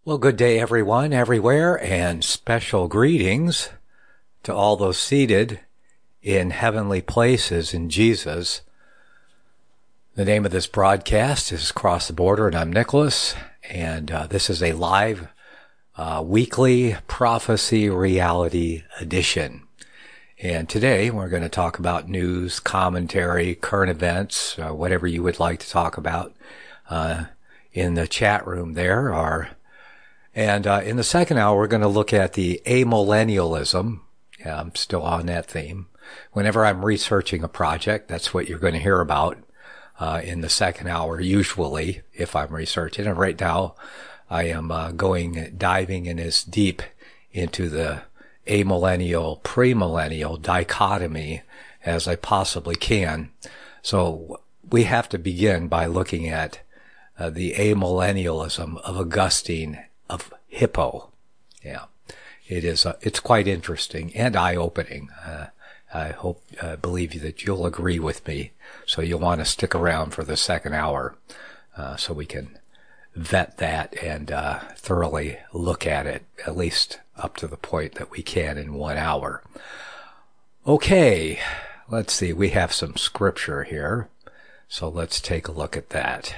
Well, good day, everyone, everywhere, and special greetings to all those seated in heavenly places in Jesus. The name of this broadcast is Cross the Border, and I'm Nicholas, and this is a live weekly prophecy reality edition. And today we're going to talk about news, commentary, current events, whatever you would like to talk about in the chat room there. And in the second hour, we're going to look at the amillennialism. Yeah, I'm still on that theme. Whenever I'm researching a project, that's what you're going to hear about in the second hour, usually, if I'm researching. And right now, I am diving in as deep into the amillennial, premillennial dichotomy as I possibly can. So we have to begin by looking at the amillennialism of Augustine of Hippo. Yeah, it's quite interesting and eye-opening. I believe that you'll agree with me. So you'll want to stick around for the second hour, so we can vet that and, thoroughly look at it, at least up to the point that we can in 1 hour. Okay. Let's see. We have some scripture here. So let's take a look at that.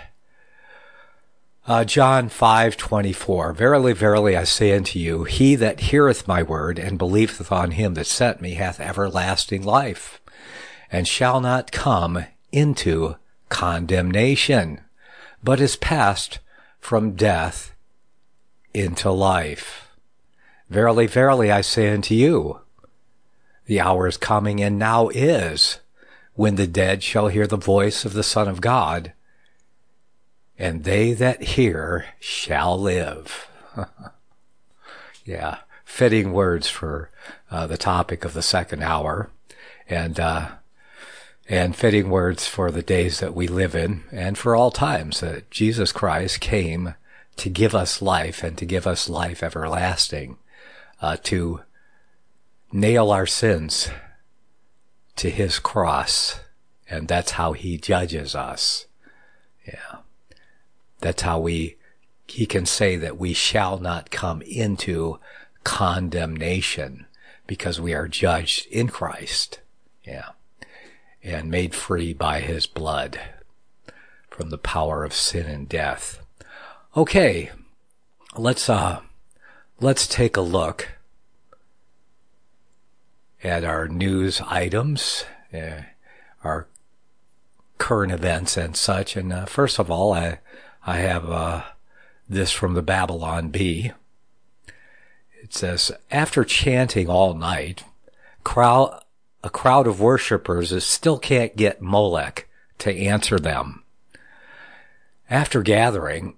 John 5:24. Verily, verily, I say unto you, he that heareth my word and believeth on him that sent me hath everlasting life, and shall not come into condemnation, but is passed from death into life. Verily, verily, I say unto you, the hour is coming, and now is, when the dead shall hear the voice of the Son of God, and they that hear shall live. Yeah, fitting words for the topic of the second hour, and fitting words for the days that we live in, and for all times that Jesus Christ came to give us life, and to give us life everlasting, to nail our sins to his cross, and that's how he judges us. Yeah. That's how he can say that we shall not come into condemnation, because we are judged in Christ. Yeah. And made free by his blood from the power of sin and death. Okay. Let's take a look at our news items, our current events and such. And first of all, I have this from the Babylon Bee. It says, after chanting all night, a crowd of worshippers still can't get Molech to answer them. After gathering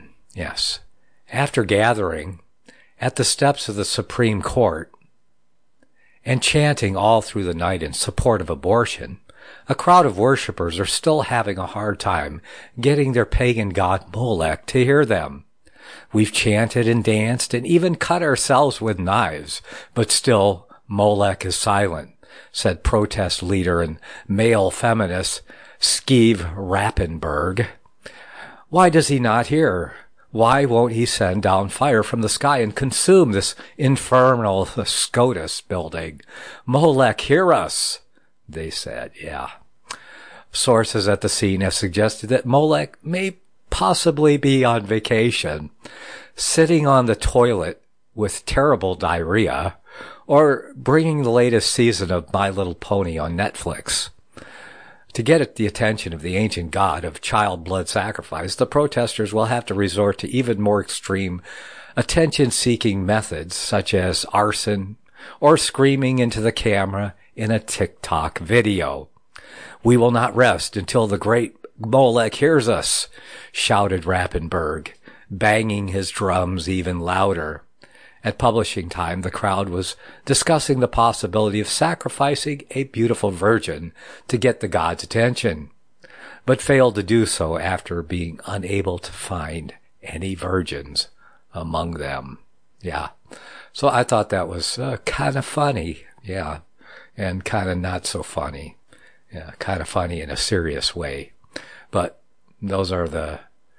at the steps of the Supreme Court and chanting all through the night in support of abortion, a crowd of worshippers are still having a hard time getting their pagan god Molech to hear them. We've chanted and danced and even cut ourselves with knives, but still Molech is silent, said protest leader and male feminist Steve Rappenberg. Why does he not hear? Why won't he send down fire from the sky and consume this infernal SCOTUS building? Molech, hear us, they said. Yeah. Sources at the scene have suggested that Molech may possibly be on vacation, sitting on the toilet with terrible diarrhea, or bringing the latest season of My Little Pony on Netflix. To get at the attention of the ancient god of child blood sacrifice, the protesters will have to resort to even more extreme attention-seeking methods, such as arson or screaming into the camera in a TikTok video. We will not rest until the great Molech hears us, shouted Rappenberg, banging his drums even louder. At publishing time, the crowd was discussing the possibility of sacrificing a beautiful virgin to get the god's attention, but failed to do so after being unable to find any virgins among them. Yeah. So I thought that was kind of funny. Yeah. And kind of not so funny. Yeah. Kind of funny in a serious way. But those are the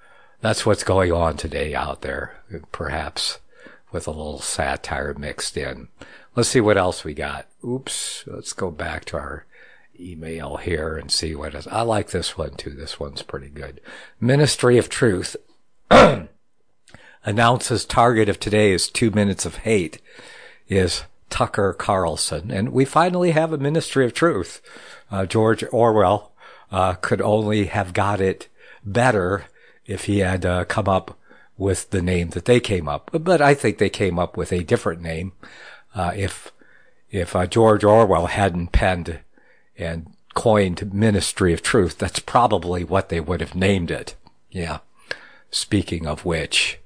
That's what's going on today out there, perhaps with a little satire mixed in. Let's see what else we got. Oops, let's go back to our email here and see what is. I like this one too. This one's pretty good. Ministry of Truth announces target of today is 2 minutes of hate is Tucker Carlson. And we finally have a Ministry of Truth. George Orwell could only have got it better if he had come up with the name that they came up. But I think they came up with a different name. If George Orwell hadn't penned and coined Ministry of Truth, that's probably what they would have named it. Yeah. Speaking of which,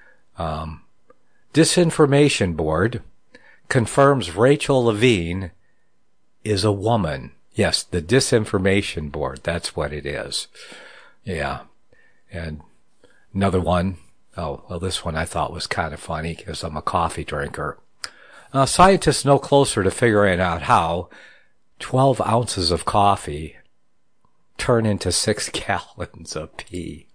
Disinformation Board confirms Rachel Levine is a woman. Yes, the Disinformation Board. That's what it is. Yeah. And another one. Oh, well, this one I thought was kind of funny because I'm a coffee drinker. Scientists no closer to figuring out how 12 ounces of coffee turn into 6 gallons of pee.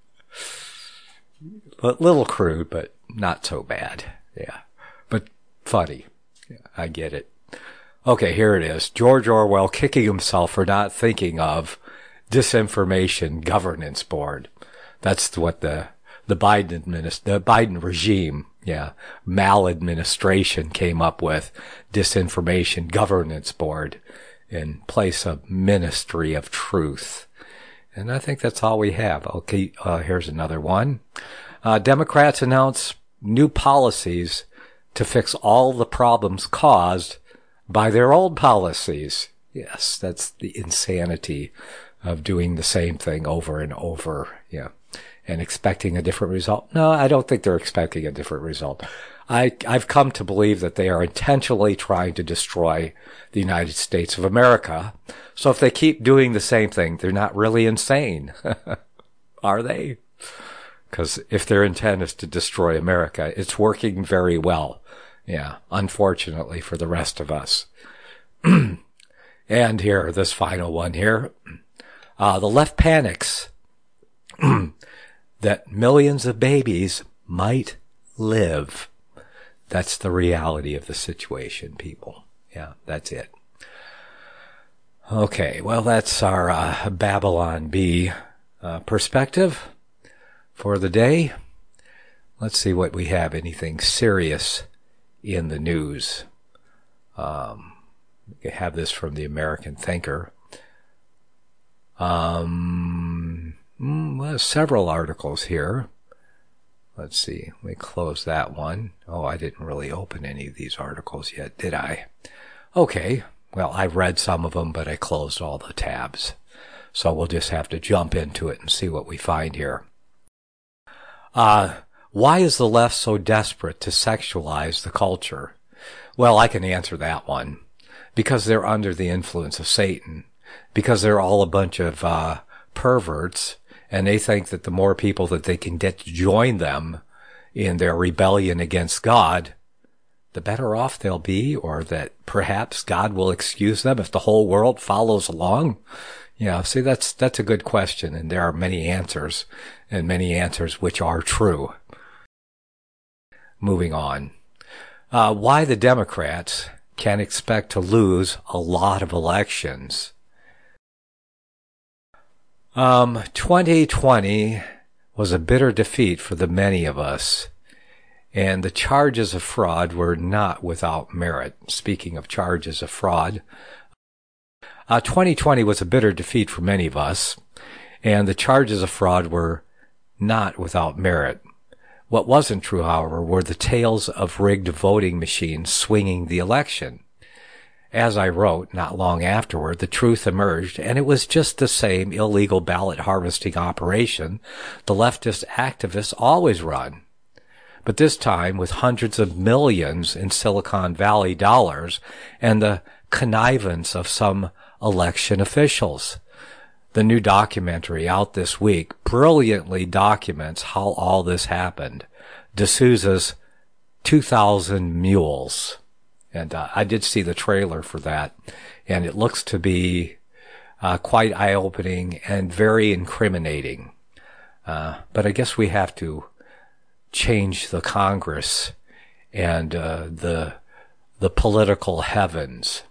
A little crude, but not so bad. Yeah. But funny. Yeah, I get it. Okay, here it is. George Orwell kicking himself for not thinking of Disinformation Governance Board. That's what the Biden regime, maladministration came up with, Disinformation Governance Board in place of Ministry of Truth. And I think that's all we have. Okay, here's another one. Democrats announce new policies to fix all the problems caused by their old policies. Yes, that's the insanity of doing the same thing over and over. Yeah. And expecting a different result. No, I don't think they're expecting a different result. I've come to believe that they are intentionally trying to destroy the United States of America. So if they keep doing the same thing, they're not really insane. Are they? Because if their intent is to destroy America, it's working very well. Yeah, unfortunately for the rest of us. And here, this final one here. The left panics that millions of babies might live. That's the reality of the situation, people. Yeah, that's it. Okay, well, that's our Babylon Bee perspective for the day. Let's see what we have. Anything serious in the news? We have this from the American Thinker. Well, several articles here. Let's see. Let me close that one. Oh, I didn't really open any of these articles yet, did I? Okay. Well, I read some of them, but I closed all the tabs. So we'll just have to jump into it and see what we find here. Why is the left so desperate to sexualize the culture? Well, I can answer that one. Because they're under the influence of Satan. Because they're all a bunch of perverts. And they think that the more people that they can get to join them in their rebellion against God, the better off they'll be, or that perhaps God will excuse them if the whole world follows along. Yeah, see, that's a good question, and there are many answers, and many answers which are true. Moving on. Why the Democrats can expect to lose a lot of elections. 2020 was a bitter defeat for the many of us, and the charges of fraud were not without merit. Speaking of charges of fraud, 2020 was a bitter defeat for many of us, and the charges of fraud were not without merit. What wasn't true, however, were the tales of rigged voting machines swinging the election. As I wrote, not long afterward, the truth emerged, and it was just the same illegal ballot harvesting operation the leftist activists always run. But this time with hundreds of millions in Silicon Valley dollars and the connivance of some election officials. The new documentary out this week brilliantly documents how all this happened. D'Souza's 2,000 Mules. And I did see the trailer for that, and it looks to be quite eye-opening and very incriminating. But I guess we have to change the Congress and the political heavens.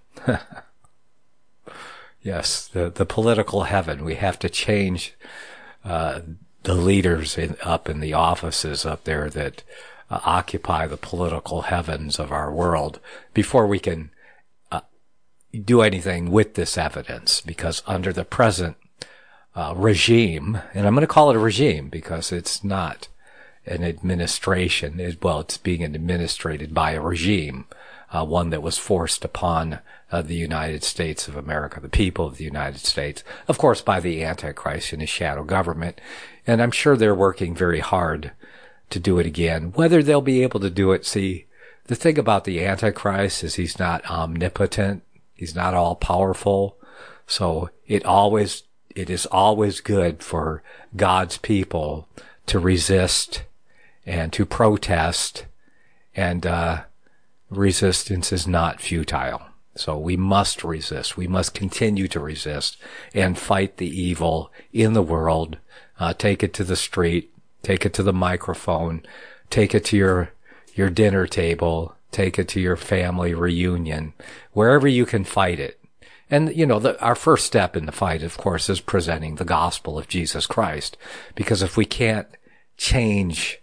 Yes, the political heaven. We have to change the leaders up in the offices up there that occupy the political heavens of our world before we can do anything with this evidence. Because under the present regime, and I'm going to call it a regime because it's not an administration. It's being administrated by a regime, one that was forced upon the United States of America, the people of the United States, of course, by the Antichrist and his shadow government. And I'm sure they're working very hard to do it again. Whether they'll be able to do it, see, the thing about the Antichrist is he's not omnipotent. He's not all powerful. So it is always good for God's people to resist and to protest, and resistance is not futile. So we must resist. We must continue to resist and fight the evil in the world. Take it to the street, take it to the microphone, take it to your dinner table, take it to your family reunion, wherever you can fight it. And, our first step in the fight, of course, is presenting the gospel of Jesus Christ. Because if we can't change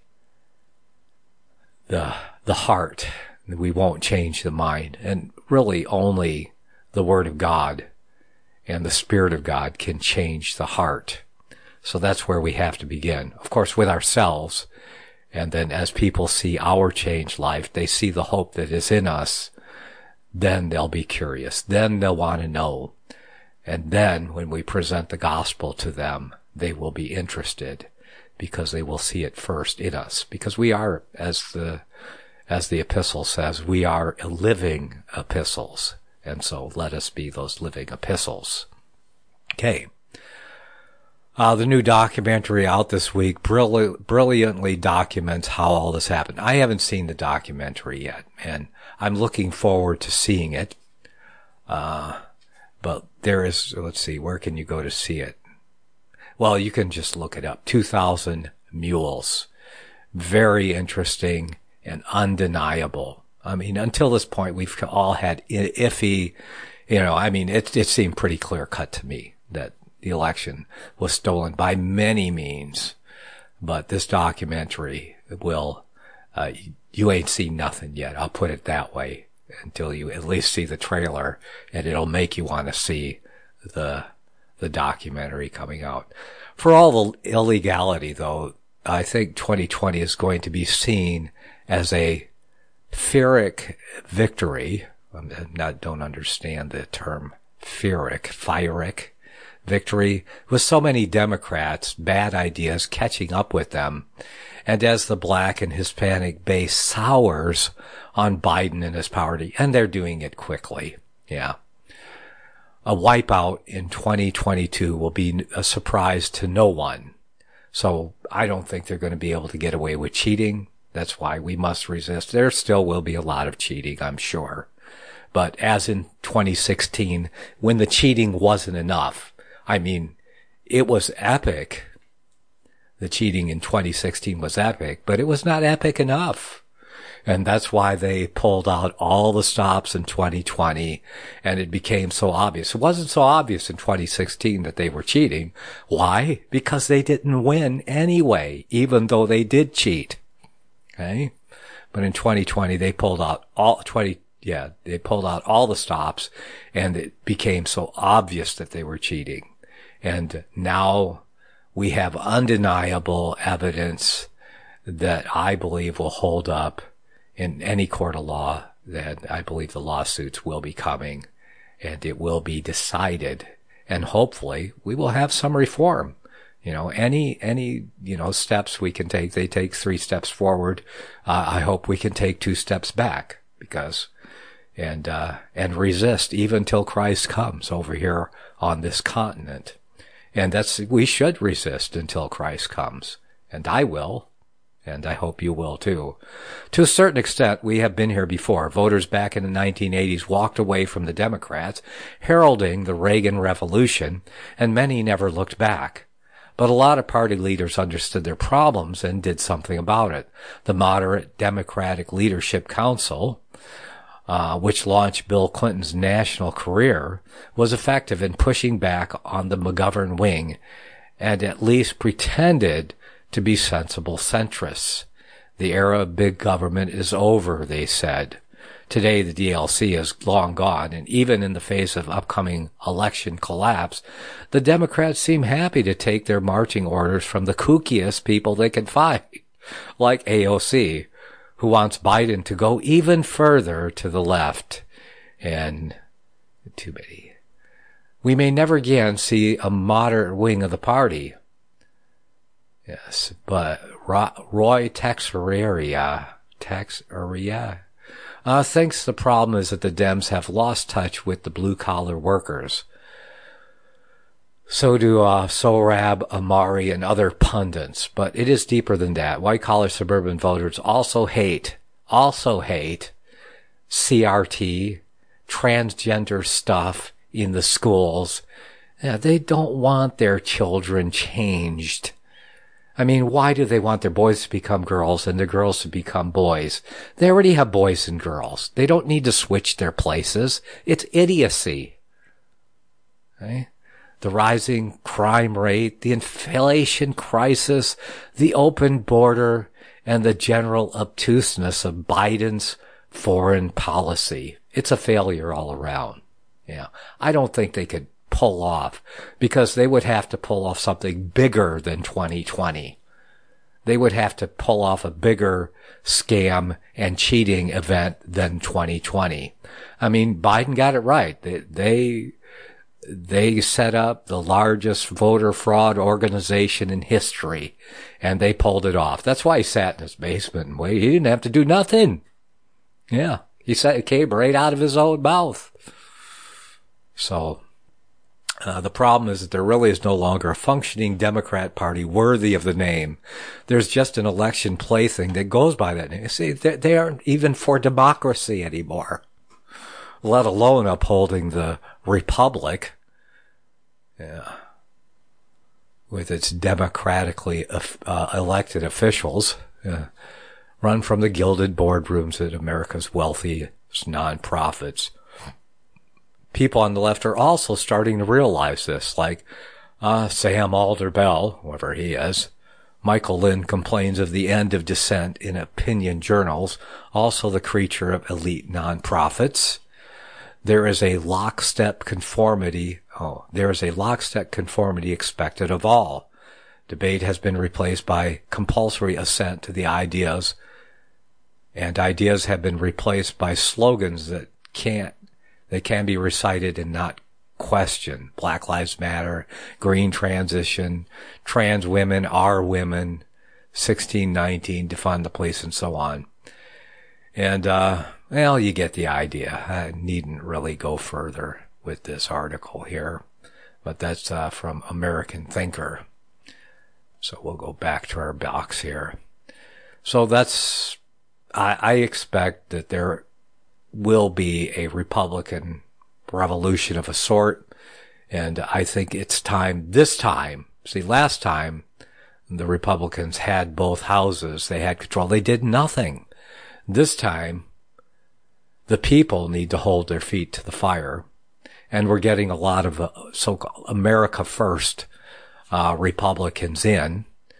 the heart, we won't change the mind. And really only the Word of God and the Spirit of God can change the heart. So that's where we have to begin. Of course, with ourselves. And then as people see our changed life, they see the hope that is in us. Then they'll be curious. Then they'll want to know. And then when we present the gospel to them, they will be interested because they will see it first in us. Because we are, as the epistle says, we are living epistles. And so let us be those living epistles. Okay. The new documentary out this week brilliantly documents how all this happened. I haven't seen the documentary yet, and I'm looking forward to seeing it. But there is, let's see, where can you go to see it? Well, you can just look it up. 2,000 Mules. Very interesting and undeniable. I mean, until this point, we've all had iffy, it seemed pretty clear cut to me that the election was stolen by many means. But this documentary will, you ain't seen nothing yet. I'll put it that way until you at least see the trailer, and it'll make you want to see the documentary coming out. For all the illegality, though, I think 2020 is going to be seen as a Pyrrhic victory. I don't understand the term Pyrrhic victory, with so many Democrats, bad ideas catching up with them. And as the black and Hispanic base sours on Biden and his party, and they're doing it quickly. Yeah. A wipeout in 2022 will be a surprise to no one. So I don't think they're going to be able to get away with cheating. That's why we must resist. There still will be a lot of cheating, I'm sure. But as in 2016, when the cheating wasn't enough, I mean, it was epic. The cheating in 2016 was epic, but it was not epic enough. And that's why they pulled out all the stops in 2020, and it became so obvious. It wasn't so obvious in 2016 that they were cheating. Why? Because they didn't win anyway, even though they did cheat. Okay? But in 2020, they pulled out all the stops, and it became so obvious that they were cheating. And now we have undeniable evidence that I believe will hold up in any court of law, that I believe the lawsuits will be coming and it will be decided. And hopefully we will have some reform. Any steps we can take, they take 3 steps forward. I hope we can take 2 steps back and resist even till Christ comes over here on this continent. And we should resist until Christ comes. And I will. And I hope you will too. To a certain extent, we have been here before. Voters back in the 1980s walked away from the Democrats, heralding the Reagan Revolution, and many never looked back. But a lot of party leaders understood their problems and did something about it. The Moderate Democratic Leadership Council, which launched Bill Clinton's national career, was effective in pushing back on the McGovern wing and at least pretended to be sensible centrists. The era of big government is over, they said. Today, the DLC is long gone, and even in the face of upcoming election collapse, the Democrats seem happy to take their marching orders from the kookiest people they can find, like AOC, who wants Biden to go even further to the left. And too many. We may never again see a moderate wing of the party. Yes, but Roy Texeira thinks the problem is that the Dems have lost touch with the blue-collar workers. So do Sohrab Ahmari and other pundits, but it is deeper than that. White-collar suburban voters also hate CRT, transgender stuff in the schools. Yeah, they don't want their children changed. I mean, why do they want their boys to become girls and their girls to become boys? They already have boys and girls. They don't need to switch their places. It's idiocy. Okay? The rising crime rate, the inflation crisis, the open border, and the general obtuseness of Biden's foreign policy. It's a failure all around. Yeah. I don't think they could pull off, because they would have to pull off something bigger than 2020. They would have to pull off a bigger scam and cheating event than 2020. I mean, Biden got it right. They set up the largest voter fraud organization in history, and they pulled it off. That's why he sat in his basement and waited. He didn't have to do nothing. Yeah. It came right out of his own mouth. So, the problem is that there really is no longer a functioning Democrat Party worthy of the name. There's just an election plaything that goes by that name. You see, they aren't even for democracy anymore, let alone upholding the republic. Yeah. With its democratically elected officials, run from the gilded boardrooms at America's wealthiest nonprofits. People on the left are also starting to realize this, like Sam Alder Bell, whoever he is. Michael Lind complains of the end of dissent in opinion journals, also the creature of elite nonprofits. There is a lockstep conformity expected of all. Debate has been replaced by compulsory assent to the ideas, and ideas have been replaced by slogans that can be recited and not questioned. Black Lives Matter, green transition, trans women are women, 1619, defund the police, and so on. And, well, you get the idea. I needn't really go further with this article here, but that's from American Thinker. So we'll go back to our box here. So I expect that there will be a Republican revolution of a sort, and I think it's time this time. See, last time the Republicans had both houses, they had control, they did nothing. This time the people need to hold their feet to the fire, and we're getting a lot of so-called America First Republicans in,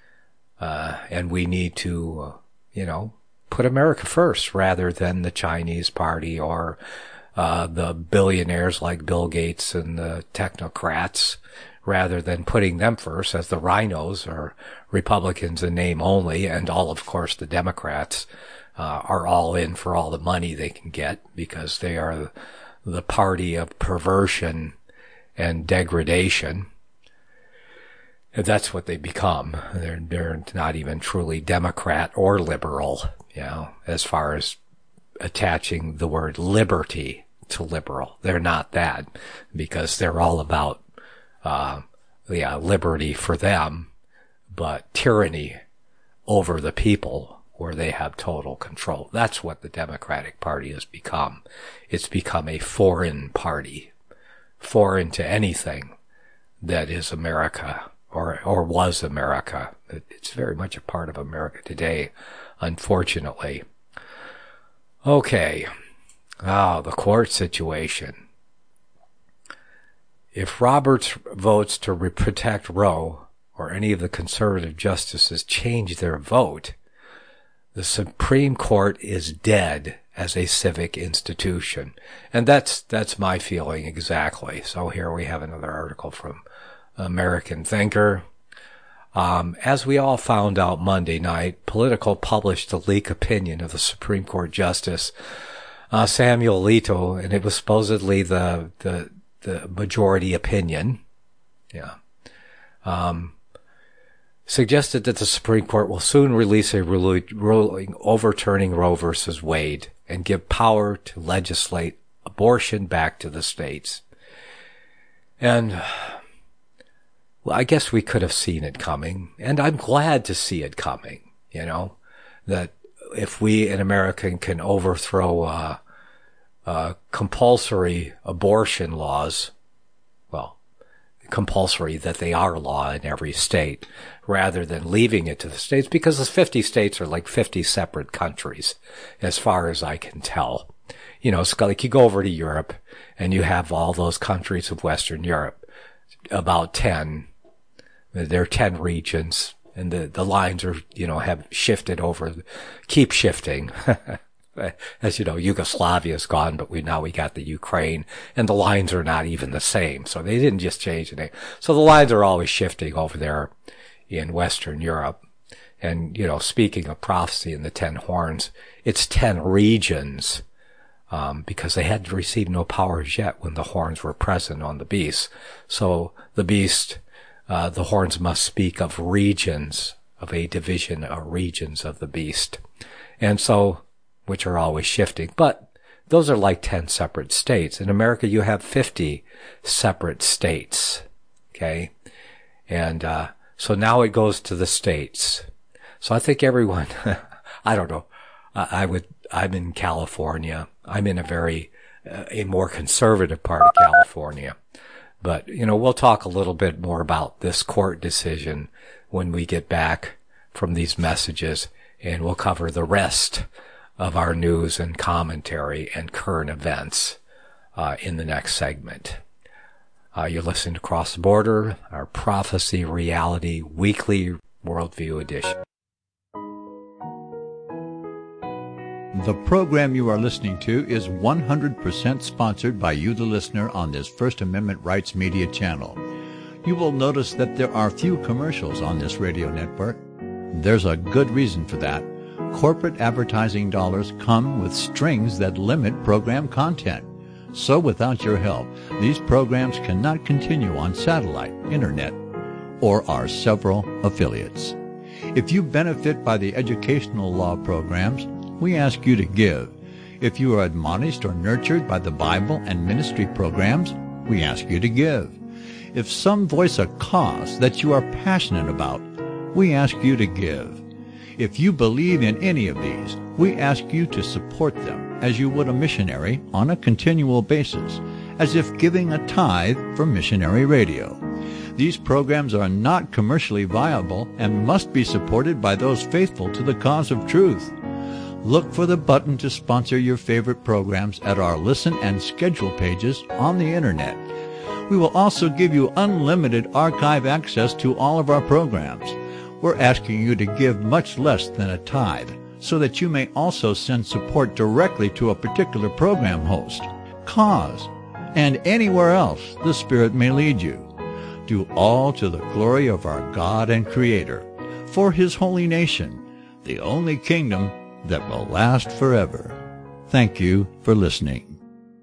and we need to put America first rather than the Chinese party or the billionaires like Bill Gates and the technocrats, rather than putting them first, as the rhinos are Republicans in name only, and all, of course, the Democrats are all in for all the money they can get because they are the party of perversion and degradation. And that's what they become. They're not even truly Democrat or liberal, as far as attaching the word liberty to liberal. They're not that, because they're all about, liberty for them, but tyranny over the people where they have total control. That's what the Democratic Party has become. It's become a foreign party, foreign to anything that is America or was America. It's very much a part of America today, unfortunately. Okay. The court situation. If Roberts votes to protect Roe, or any of the conservative justices change their vote, the Supreme Court is dead as a civic institution. And that's my feeling exactly. So here we have another article from American Thinker. As we all found out Monday night, Politico published a leak opinion of the Supreme Court Justice Samuel Alito, and it was supposedly the majority opinion. Yeah. Suggested that the Supreme Court will soon release a ruling overturning Roe versus Wade and give power to legislate abortion back to the states. And well, I guess we could have seen it coming, and I'm glad to see it coming, that if we in America can overthrow compulsory abortion laws, well, compulsory that they are law in every state, rather than leaving it to the states, because the 50 states are like 50 separate countries, as far as I can tell. It's like you go over to Europe, and you have all those countries of Western Europe, about 10. There are 10 regions, and the lines are, have shifted over, keep shifting. As you know, Yugoslavia is gone, but we got the Ukraine, and the lines are not even the same. So they didn't just change the name. So the lines are always shifting over there in Western Europe. And, speaking of prophecy in the 10 horns, it's 10 regions, because they had received no powers yet when the horns were present on the beast. So the beast, the horns must speak of regions, of a division of regions of the beast. And so, which are always shifting. But those are like 10 separate states. In America, you have 50 separate states. Okay? And, so now it goes to the states. So I think everyone, I don't know, I'm in California. I'm in a more conservative part of California. But, we'll talk a little bit more about this court decision when we get back from these messages, and we'll cover the rest of our news and commentary and current events in the next segment. You're listening to Cross the Border, our Prophecy Reality Weekly Worldview Edition. The program you are listening to is 100% sponsored by you, the listener, on this First Amendment Rights Media channel. You will notice that there are few commercials on this radio network. There's a good reason for that. Corporate advertising dollars come with strings that limit program content. So without your help, these programs cannot continue on satellite, internet, or our several affiliates. If you benefit by the educational law programs, we ask you to give. If you are admonished or nurtured by the Bible and ministry programs, we ask you to give. If some voice a cause that you are passionate about, we ask you to give. If you believe in any of these, we ask you to support them as you would a missionary on a continual basis, as if giving a tithe for missionary radio. These programs are not commercially viable and must be supported by those faithful to the cause of truth. Look for the button to sponsor your favorite programs at our listen and schedule pages on the internet. We will also give you unlimited archive access to all of our programs. We're asking you to give much less than a tithe, so that you may also send support directly to a particular program host, cause, and anywhere else the Spirit may lead you. Do all to the glory of our God and Creator, for His holy nation, the only kingdom that will last forever. Thank you for listening.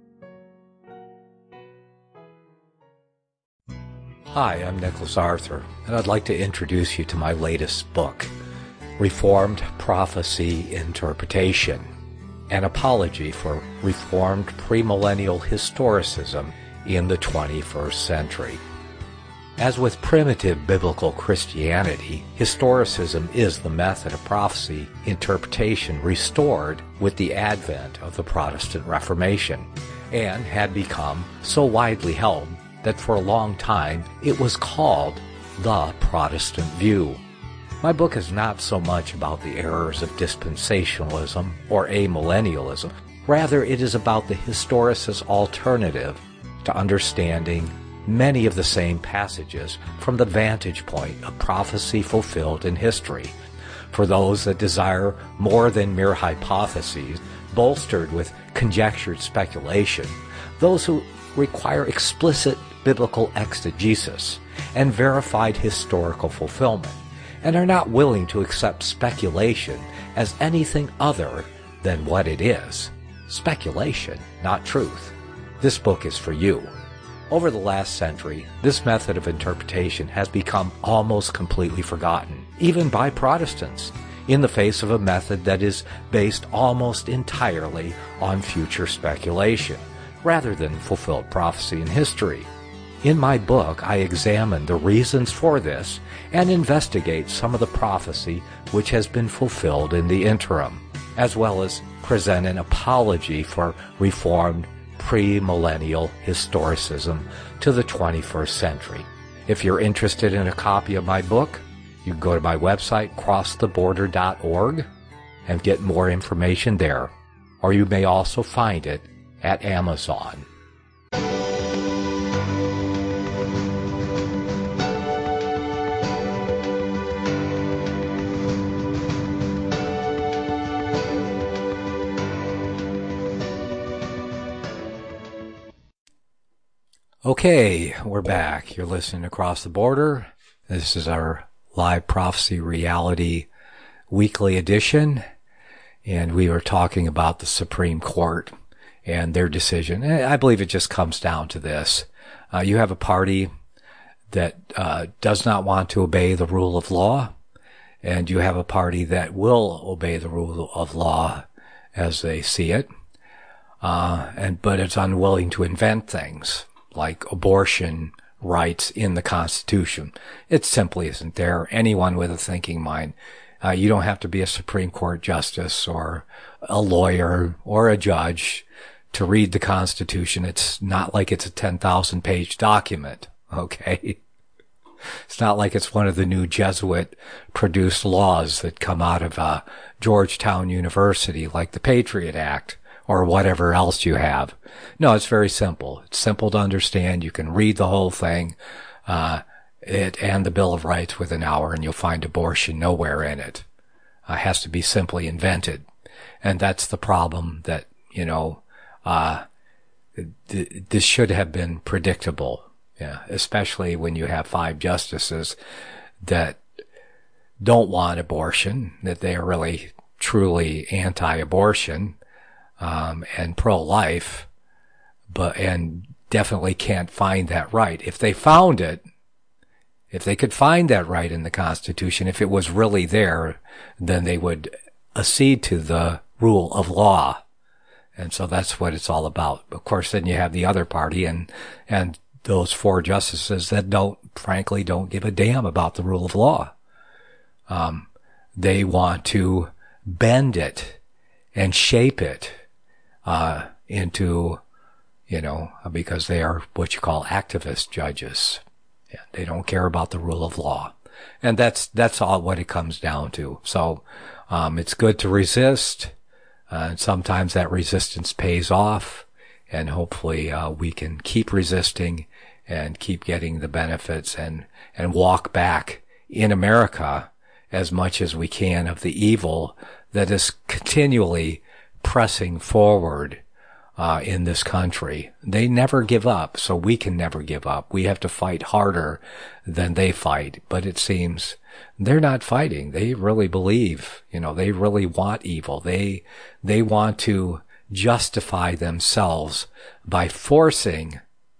Hi, I'm Nicholas Arthur, and I'd like to introduce you to my latest book, Reformed Prophecy Interpretation, an apology for Reformed premillennial historicism in the 21st century. As with primitive biblical Christianity, historicism is the method of prophecy interpretation restored with the advent of the Protestant Reformation, and had become so widely held that for a long time it was called the Protestant view. My book is not so much about the errors of dispensationalism or amillennialism. Rather, it is about the historicist alternative to understanding many of the same passages from the vantage point of prophecy fulfilled in history. For those that desire more than mere hypotheses, bolstered with conjectured speculation, those who require explicit biblical exegesis and verified historical fulfillment, and are not willing to accept speculation as anything other than what it is. Speculation, not truth. This book is for you. Over the last century, this method of interpretation has become almost completely forgotten, even by Protestants, in the face of a method that is based almost entirely on future speculation, rather than fulfilled prophecy in history. In my book, I examine the reasons for this and investigate some of the prophecy which has been fulfilled in the interim, as well as present an apology for Reformed premillennial historicism to the 21st century. If you're interested in a copy of my book, you can go to my website, crosstheborder.org, and get more information there. Or you may also find it at Amazon. Okay, we're back. You're listening Across the Border. This is our Live Prophecy Reality Weekly Edition, and we were talking about the Supreme Court and their decision. I believe it just comes down to this. You have a party that does not want to obey the rule of law, and you have a party that will obey the rule of law as they see it, but it's unwilling to invent things like abortion rights in the Constitution. It simply isn't there. Anyone with a thinking mind, you don't have to be a Supreme Court justice or a lawyer or a judge to read the Constitution. It's not like it's a 10,000 page document, okay? It's not like it's one of the new Jesuit produced laws that come out of Georgetown University, like the Patriot Act or whatever else you have. No, it's very simple. It's simple to understand. You can read the whole thing, it and the Bill of Rights within an hour, and you'll find abortion nowhere in it. It has to be simply invented. And that's the problem that, this should have been predictable. Yeah, especially when you have 5 justices that don't want abortion, that they are really truly anti-abortion, and pro-life, and definitely can't find that right. If they found it, if they could find that right in the Constitution, if it was really there, then they would accede to the rule of law. And so that's what it's all about. Of course, then you have the other party and those 4 justices that frankly don't give a damn about the rule of law. They want to bend it and shape it into, because they are what you call activist judges. Yeah, they don't care about the rule of law. And that's all what it comes down to. So, it's good to resist. And sometimes that resistance pays off. And hopefully, we can keep resisting and keep getting the benefits and walk back in America as much as we can of the evil that is continually pressing forward in this country. They never give up, so we can never give up. We have to fight harder than they fight, but it seems they're not fighting. They really believe, they really want evil. They want to justify themselves by forcing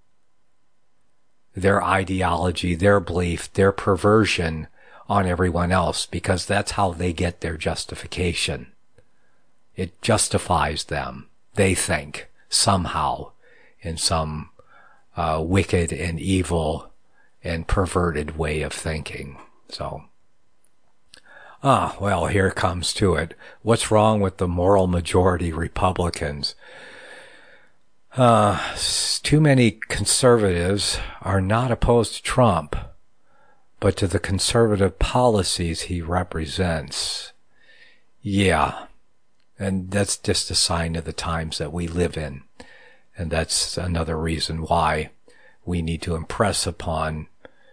their ideology, their belief, their perversion on everyone else, because that's how they get their justification. It justifies them, they think, somehow, in some wicked and evil and perverted way of thinking. So, well, here it comes to it. What's wrong with the moral majority Republicans? Too many conservatives are not opposed to Trump, but to the conservative policies he represents. Yeah. And that's just a sign of the times that we live in. And that's another reason why we need to impress upon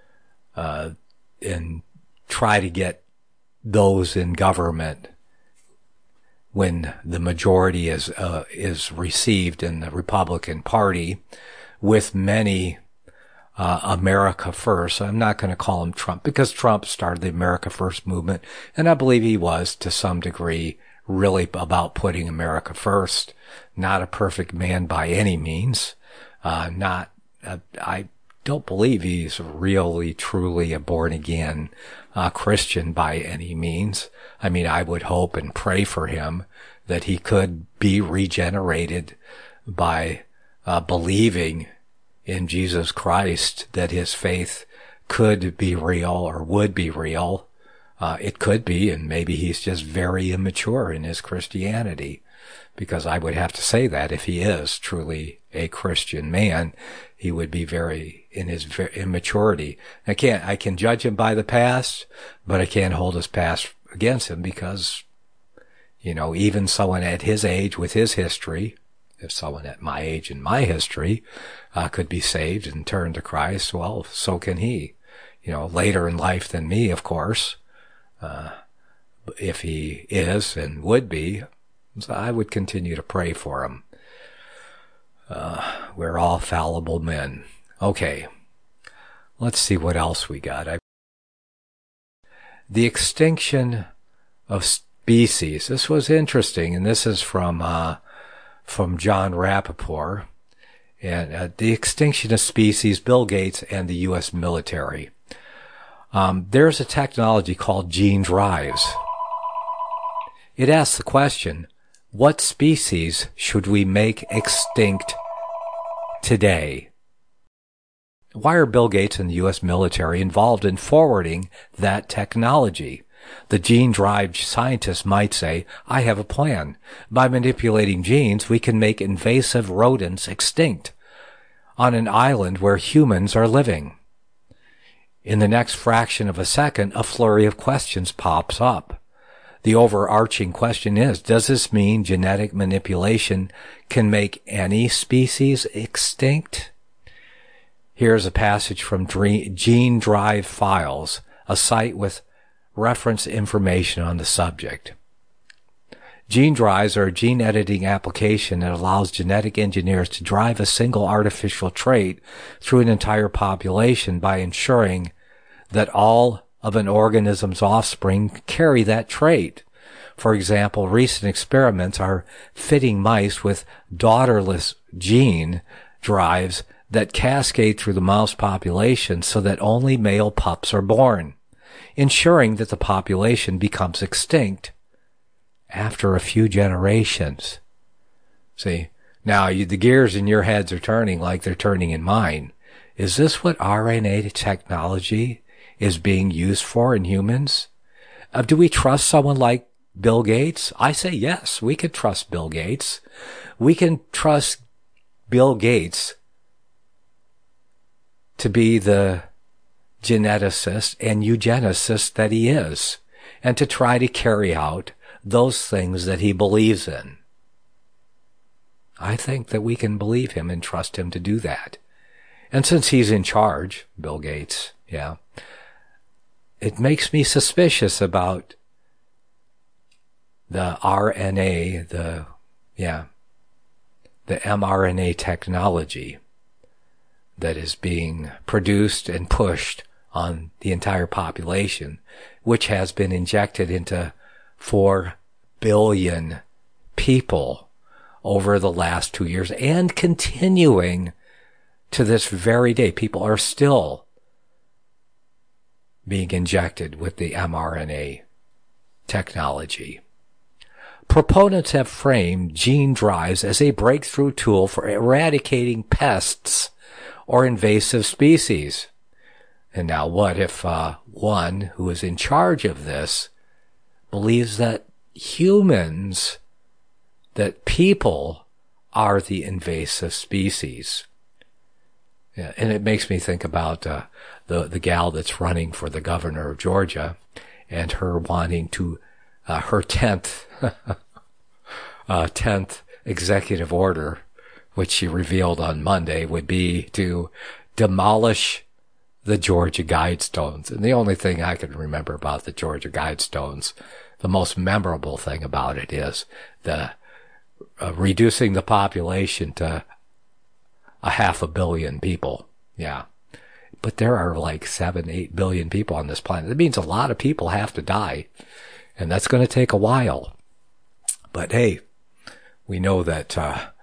and try to get those in government, when the majority is received in the Republican Party, with many America First. I'm not going to call him Trump, because Trump started the America First movement, and I believe he was, to some degree, really about putting America first. Not a perfect man by any means. I don't believe he's really, truly a born-again Christian by any means. I mean, I would hope and pray for him that he could be regenerated by believing in Jesus Christ, that his faith could be real or would be real. It could be, and maybe he's just very immature in his Christianity, because I would have to say that if he is truly a Christian man, he would be very in his immaturity. I can judge him by the past, but I can't hold his past against him, because, even someone at his age with his history, if someone at my age and my history could be saved and turn to Christ, well, so can he. Later in life than me, of course. If he is and would be, so I would continue to pray for him. We're all fallible men. Okay, let's see what else we got. The extinction of species. This was interesting, and this is from John Rappaport. And the extinction of species, Bill Gates and the U.S. military. There's a technology called gene drives. It asks the question, what species should we make extinct today? Why are Bill Gates and the U.S. military involved in forwarding that technology? The gene drive scientists might say, I have a plan. By manipulating genes, we can make invasive rodents extinct on an island where humans are living. In the next fraction of a second, a flurry of questions pops up. The overarching question is, does this mean genetic manipulation can make any species extinct? Here's a passage from Gene Drive Files, a site with reference information on the subject. Gene drives are a gene editing application that allows genetic engineers to drive a single artificial trait through an entire population by ensuring that all of an organism's offspring carry that trait. For example, recent experiments are fitting mice with daughterless gene drives that cascade through the mouse population so that only male pups are born, ensuring that the population becomes extinct after a few generations. See, now the gears in your heads are turning like they're turning in mine. Is this what RNA technology is being used for in humans? Do we trust someone like Bill Gates? I say yes, we could trust Bill Gates. We can trust Bill Gates to be the geneticist and eugenicist that he is, and to try to carry out those things that he believes in. I think that we can believe him and trust him to do that. And since he's in charge, Bill Gates, it makes me suspicious about the RNA, the mRNA technology that is being produced and pushed on the entire population, which has been injected into 4 billion people over the last 2 years and continuing to this very day. People are still being injected with the mRNA technology. Proponents have framed gene drives as a breakthrough tool for eradicating pests or invasive species. And now what if one who is in charge of this believes that people are the invasive species? Yeah, and it makes me think about the gal that's running for the governor of Georgia, and her wanting to her 10th executive order, which she revealed on Monday, would be to demolish the Georgia Guidestones. And the only thing I can remember about the Georgia Guidestones, the most memorable thing about it is the reducing the population to 500 million people. Yeah. But there are like 7-8 billion people on this planet. That means a lot of people have to die. And that's going to take a while. But hey, we know that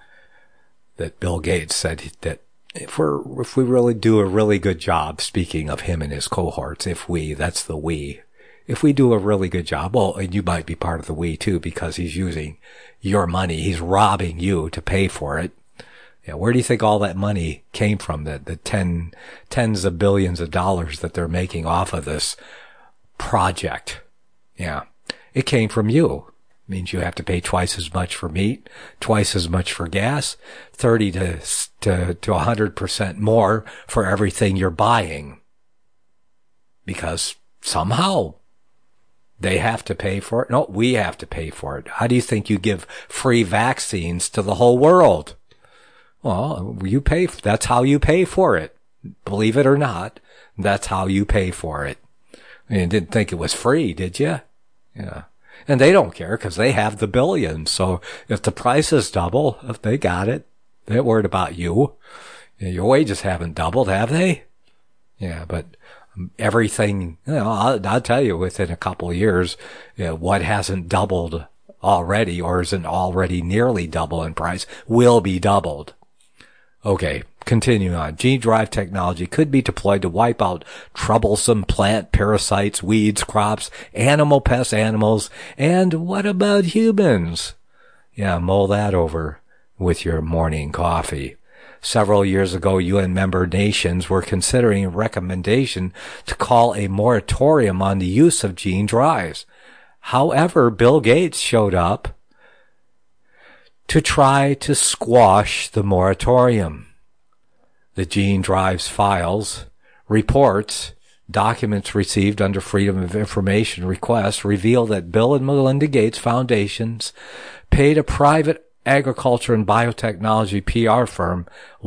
that Bill Gates said that if we really do a really good job, speaking of him and his cohorts, if we do a really good job, well, and you might be part of the we too, because he's using your money. He's robbing you to pay for it. Yeah, where do you think all that money came from? The tens of billions of dollars that they're making off of this project. Yeah, it came from you. It means you have to pay twice as much for meat, twice as much for gas, 30 to 100% more for everything you're buying. Because somehow they have to pay for it. No, we have to pay for it. How do you think you give free vaccines to the whole world? Well, that's how you pay for it. Believe it or not, that's how you pay for it. You didn't think it was free, did you? Yeah. And they don't care because they have the billions. So if the prices double, if they got it, they're worried about you. Your wages haven't doubled, have they? Yeah, but everything, I'll tell you, within a couple of years, what hasn't doubled already or isn't already nearly double in price will be doubled. Okay, continuing on. Gene drive technology could be deployed to wipe out troublesome plant parasites, weeds, crops, animal pests, animals, and what about humans? Yeah, mull that over with your morning coffee. Several years ago, UN member nations were considering a recommendation to call a moratorium on the use of gene drives. However, Bill Gates showed up to try to squash the moratorium. The gene drives files, reports, documents received under Freedom of Information requests reveal that Bill and Melinda Gates Foundations paid a private agriculture and biotechnology PR firm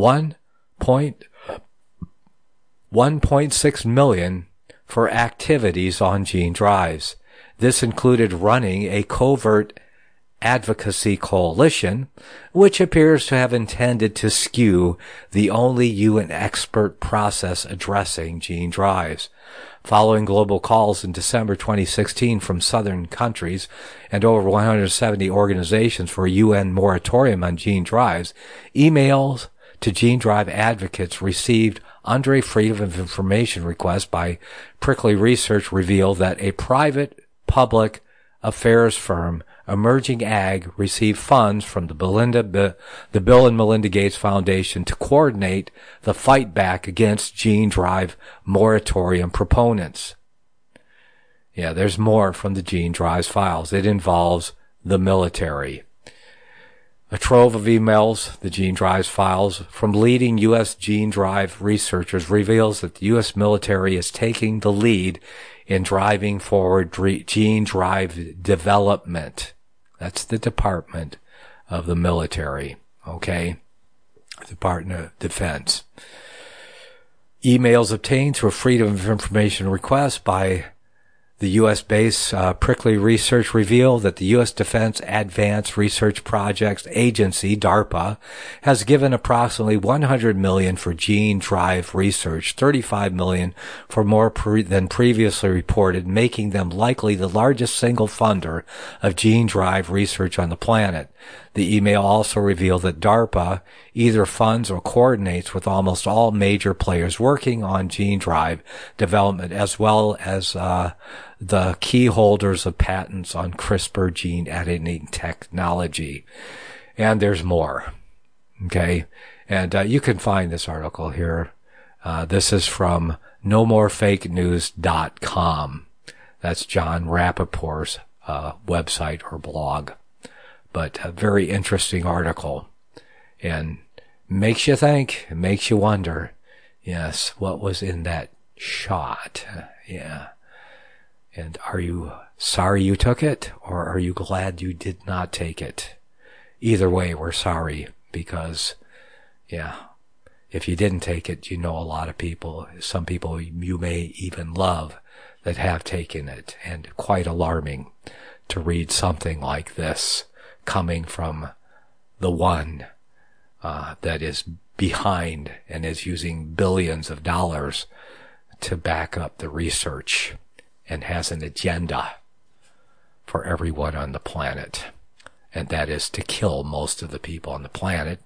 $1.6 million for activities on gene drives. This included running a covert advocacy coalition, which appears to have intended to skew the only UN expert process addressing gene drives. Following global calls in December 2016 from southern countries and over 170 organizations for a UN moratorium on gene drives, emails to gene drive advocates received under a Freedom of Information request by Prickly Research revealed that a private public affairs firm, Emerging Ag, received funds from the Bill and Melinda Gates Foundation to coordinate the fight back against gene drive moratorium proponents. Yeah, there's more from the gene drives files. It involves the military. A trove of emails, the gene drives files, from leading U.S. gene drive researchers reveals that the U.S. military is taking the lead in driving forward gene drive development. That's the Department of the Military, okay? Department of Defense. Emails obtained through a Freedom of Information request by the U.S.-based Prickly Research reveal that the U.S. Defense Advanced Research Projects Agency, DARPA, has given approximately $100 million for gene drive research, $35 million for more than previously reported, making them likely the largest single funder of gene drive research on the planet. The email also revealed that DARPA either funds or coordinates with almost all major players working on gene drive development, as well as the key holders of patents on CRISPR gene editing technology. And there's more. Okay? And you can find this article here. This is from nomorefakenews.com. That's John Rappaport's website or blog. But a very interesting article. And makes you think, makes you wonder. Yes, what was in that shot? Yeah. And are you sorry you took it, or are you glad you did not take it? Either way, we're sorry, because, yeah, if you didn't take it, you know a lot of people, some people you may even love, that have taken it, and quite alarming to read something like this coming from the one that is behind and is using billions of dollars to back up the research and has an agenda for everyone on the planet, and that is to kill most of the people on the planet.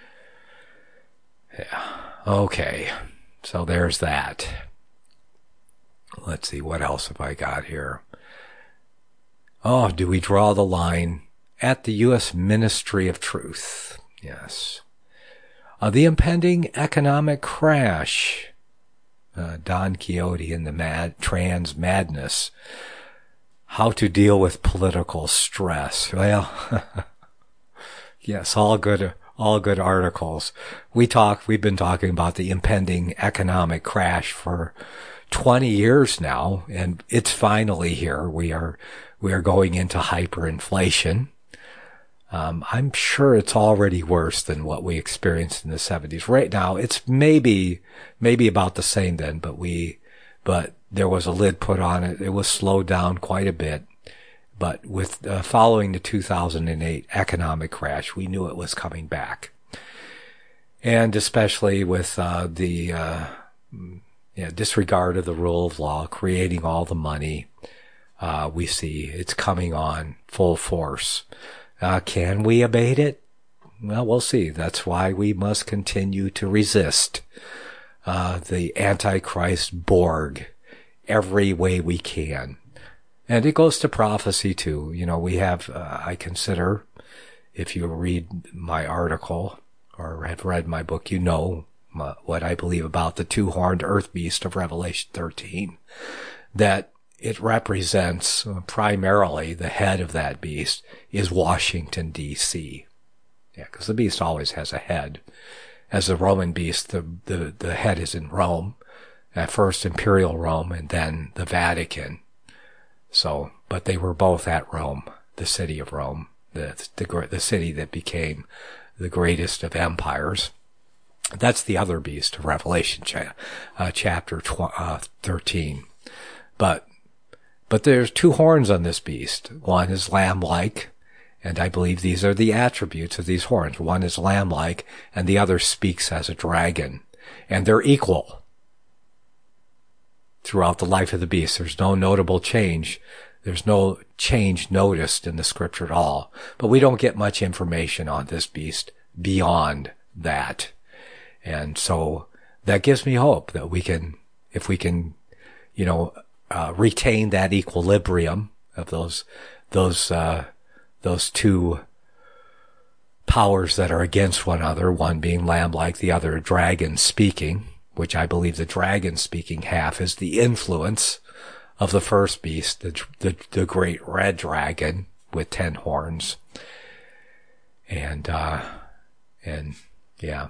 Yeah. Okay, so there's that. Let's see, what else have I got here? Oh, do we draw the line at the U.S. Ministry of Truth? Yes. The impending economic crash. Don Quixote in the trans madness. How to deal with political stress. Well, yes, all good articles. We've been talking about the impending economic crash for 20 years now, and it's finally here. We are going into hyperinflation. I'm sure it's already worse than what we experienced in the 70s. Right now, it's maybe about the same then, but there was a lid put on it. It was slowed down quite a bit. But with following the 2008 economic crash, we knew it was coming back. And especially with the disregard of the rule of law, creating all the money, we see it's coming on full force. Can we abate it? Well, we'll see. That's why we must continue to resist the Antichrist Borg every way we can. And it goes to prophecy too. You know, we have, I consider, if you read my article or have read my book, you know what I believe about the two-horned earth beast of Revelation 13, that it represents primarily the head of that beast is Washington, D.C. Yeah, because the beast always has a head. As the Roman beast, the head is in Rome, at first Imperial Rome and then the Vatican. So, but they were both at Rome, the city of Rome, the city that became the greatest of empires. That's the other beast of Revelation, chapter 13. But there's two horns on this beast. One is lamb-like, and I believe these are the attributes of these horns. One is lamb-like, and the other speaks as a dragon. And they're equal throughout the life of the beast. There's no notable change. There's no change noticed in the scripture at all. But we don't get much information on this beast beyond that. And so that gives me hope that we can, if we can, retain that equilibrium of those two powers that are against one another, one being lamb-like, the other dragon speaking, which I believe the dragon speaking half is the influence of the first beast, the great red dragon with 10 horns. And yeah.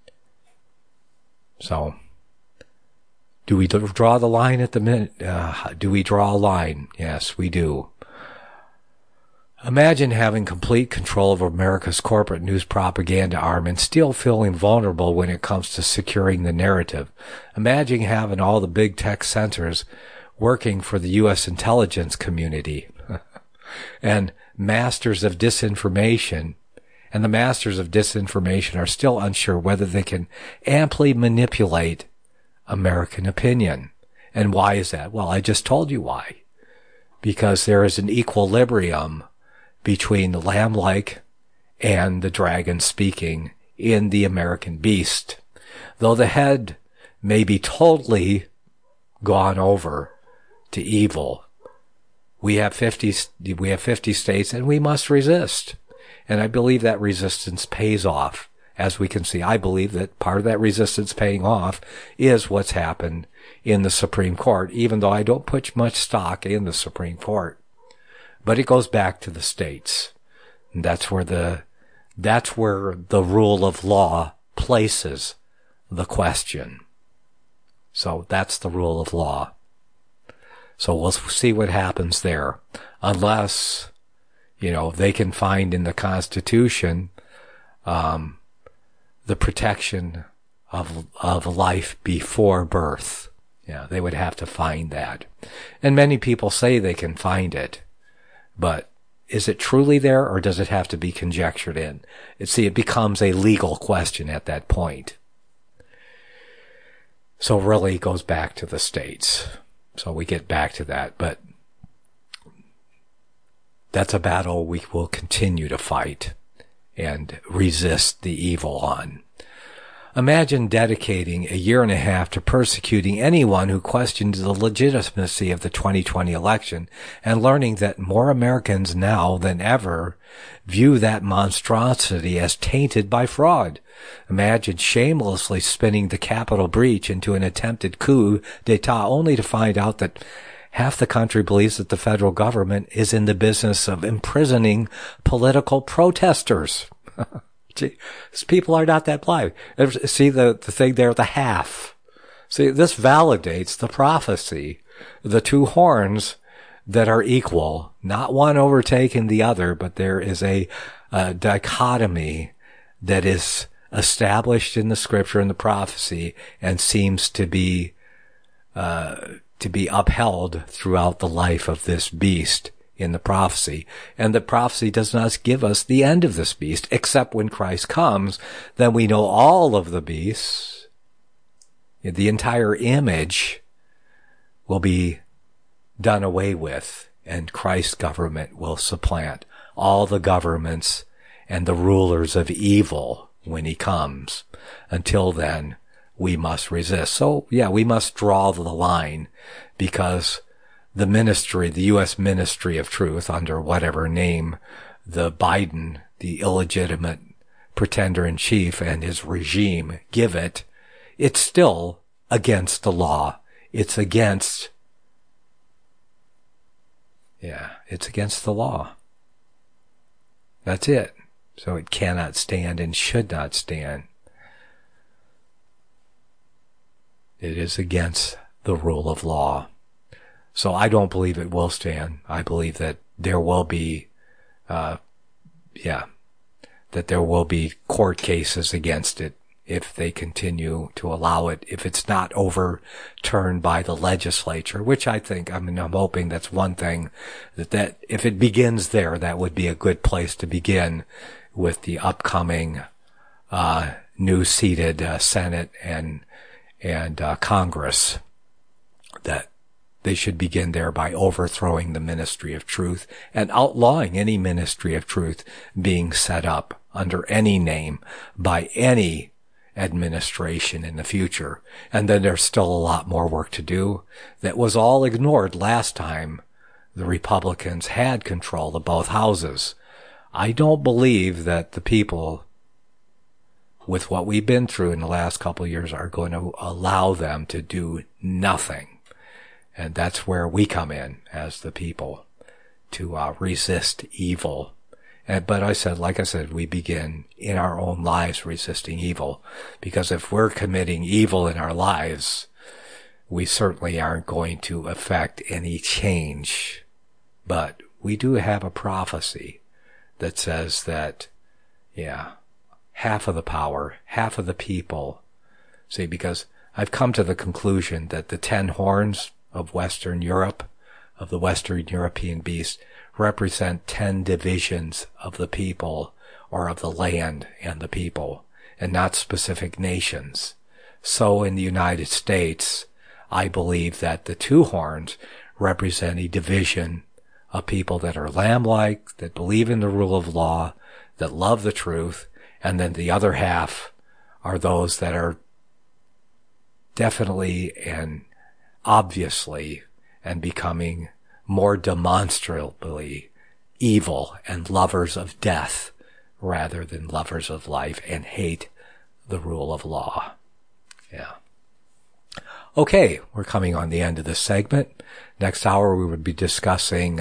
So, do we draw the line at the minute? Do we draw a line? Yes, we do. Imagine having complete control of America's corporate news propaganda arm and still feeling vulnerable when it comes to securing the narrative. Imagine having all the big tech centers working for the U.S. intelligence community and masters of disinformation. And the masters of disinformation are still unsure whether they can amply manipulate American opinion. And why is that? Well, I just told you why. Because there is an equilibrium between the lamb-like and the dragon speaking in the American beast. Though the head may be totally gone over to evil, we have 50 states and we must resist. And I believe that resistance pays off. As we can see, I believe that part of that resistance paying off is what's happened in the Supreme Court, even though I don't put much stock in the Supreme Court. But it goes back to the states. And that's where the rule of law places the question. So that's the rule of law. So we'll see what happens there. Unless, they can find in the Constitution, the protection of life before birth. Yeah, they would have to find that. And many people say they can find it. But is it truly there, or does it have to be conjectured in? It becomes a legal question at that point. So really it goes back to the states. So we get back to that. But that's a battle we will continue to fight and resist the evil on. Imagine dedicating 1.5 years to persecuting anyone who questions the legitimacy of the 2020 election and learning that more Americans now than ever view that monstrosity as tainted by fraud. Imagine shamelessly spinning the Capitol breach into an attempted coup d'etat only to find out that half the country believes that the federal government is in the business of imprisoning political protesters. These people are not that blind. See the thing there, the half. See, this validates the prophecy. The two horns that are equal, not one overtaking the other, but there is a dichotomy that is established in the scripture and the prophecy and seems to be upheld throughout the life of this beast in the prophecy. And the prophecy does not give us the end of this beast, except when Christ comes, then we know all of the beasts. The entire image will be done away with, and Christ's government will supplant all the governments and the rulers of evil when he comes. Until then, we must resist. So, we must draw the line, because the ministry, the U.S. Ministry of Truth, under whatever name the Biden, the illegitimate pretender-in-chief, and his regime give it, it's still against the law. It's against the law. That's it. So it cannot stand and should not stand. It is against the rule of law. So I don't believe it will stand. I believe that there will be, that there will be court cases against it if they continue to allow it, if it's not overturned by the legislature, which I'm hoping that's one thing, that if it begins there, that would be a good place to begin with the upcoming, new seated, Senate and Congress, that they should begin there by overthrowing the ministry of truth and outlawing any ministry of truth being set up under any name by any administration in the future. And then there's still a lot more work to do that was all ignored last time the Republicans had control of both houses. I don't believe that the people, with what we've been through in the last couple of years, are going to allow them to do nothing. And that's where we come in as the people to resist evil. But like I said, we begin in our own lives resisting evil. Because if we're committing evil in our lives, we certainly aren't going to affect any change. But we do have a prophecy that says that, half of the power, half of the people. See, because I've come to the conclusion that the 10 horns of Western Europe, of the Western European beast, represent 10 divisions of the people, or of the land and the people, and not specific nations. So in the United States, I believe that the 2 horns represent a division of people that are lamb-like, that believe in the rule of law, that love the truth, and then the other half are those that are definitely and obviously and becoming more demonstrably evil and lovers of death rather than lovers of life, and hate the rule of law. Okay, we're coming on the end of this segment. Next hour we would be discussing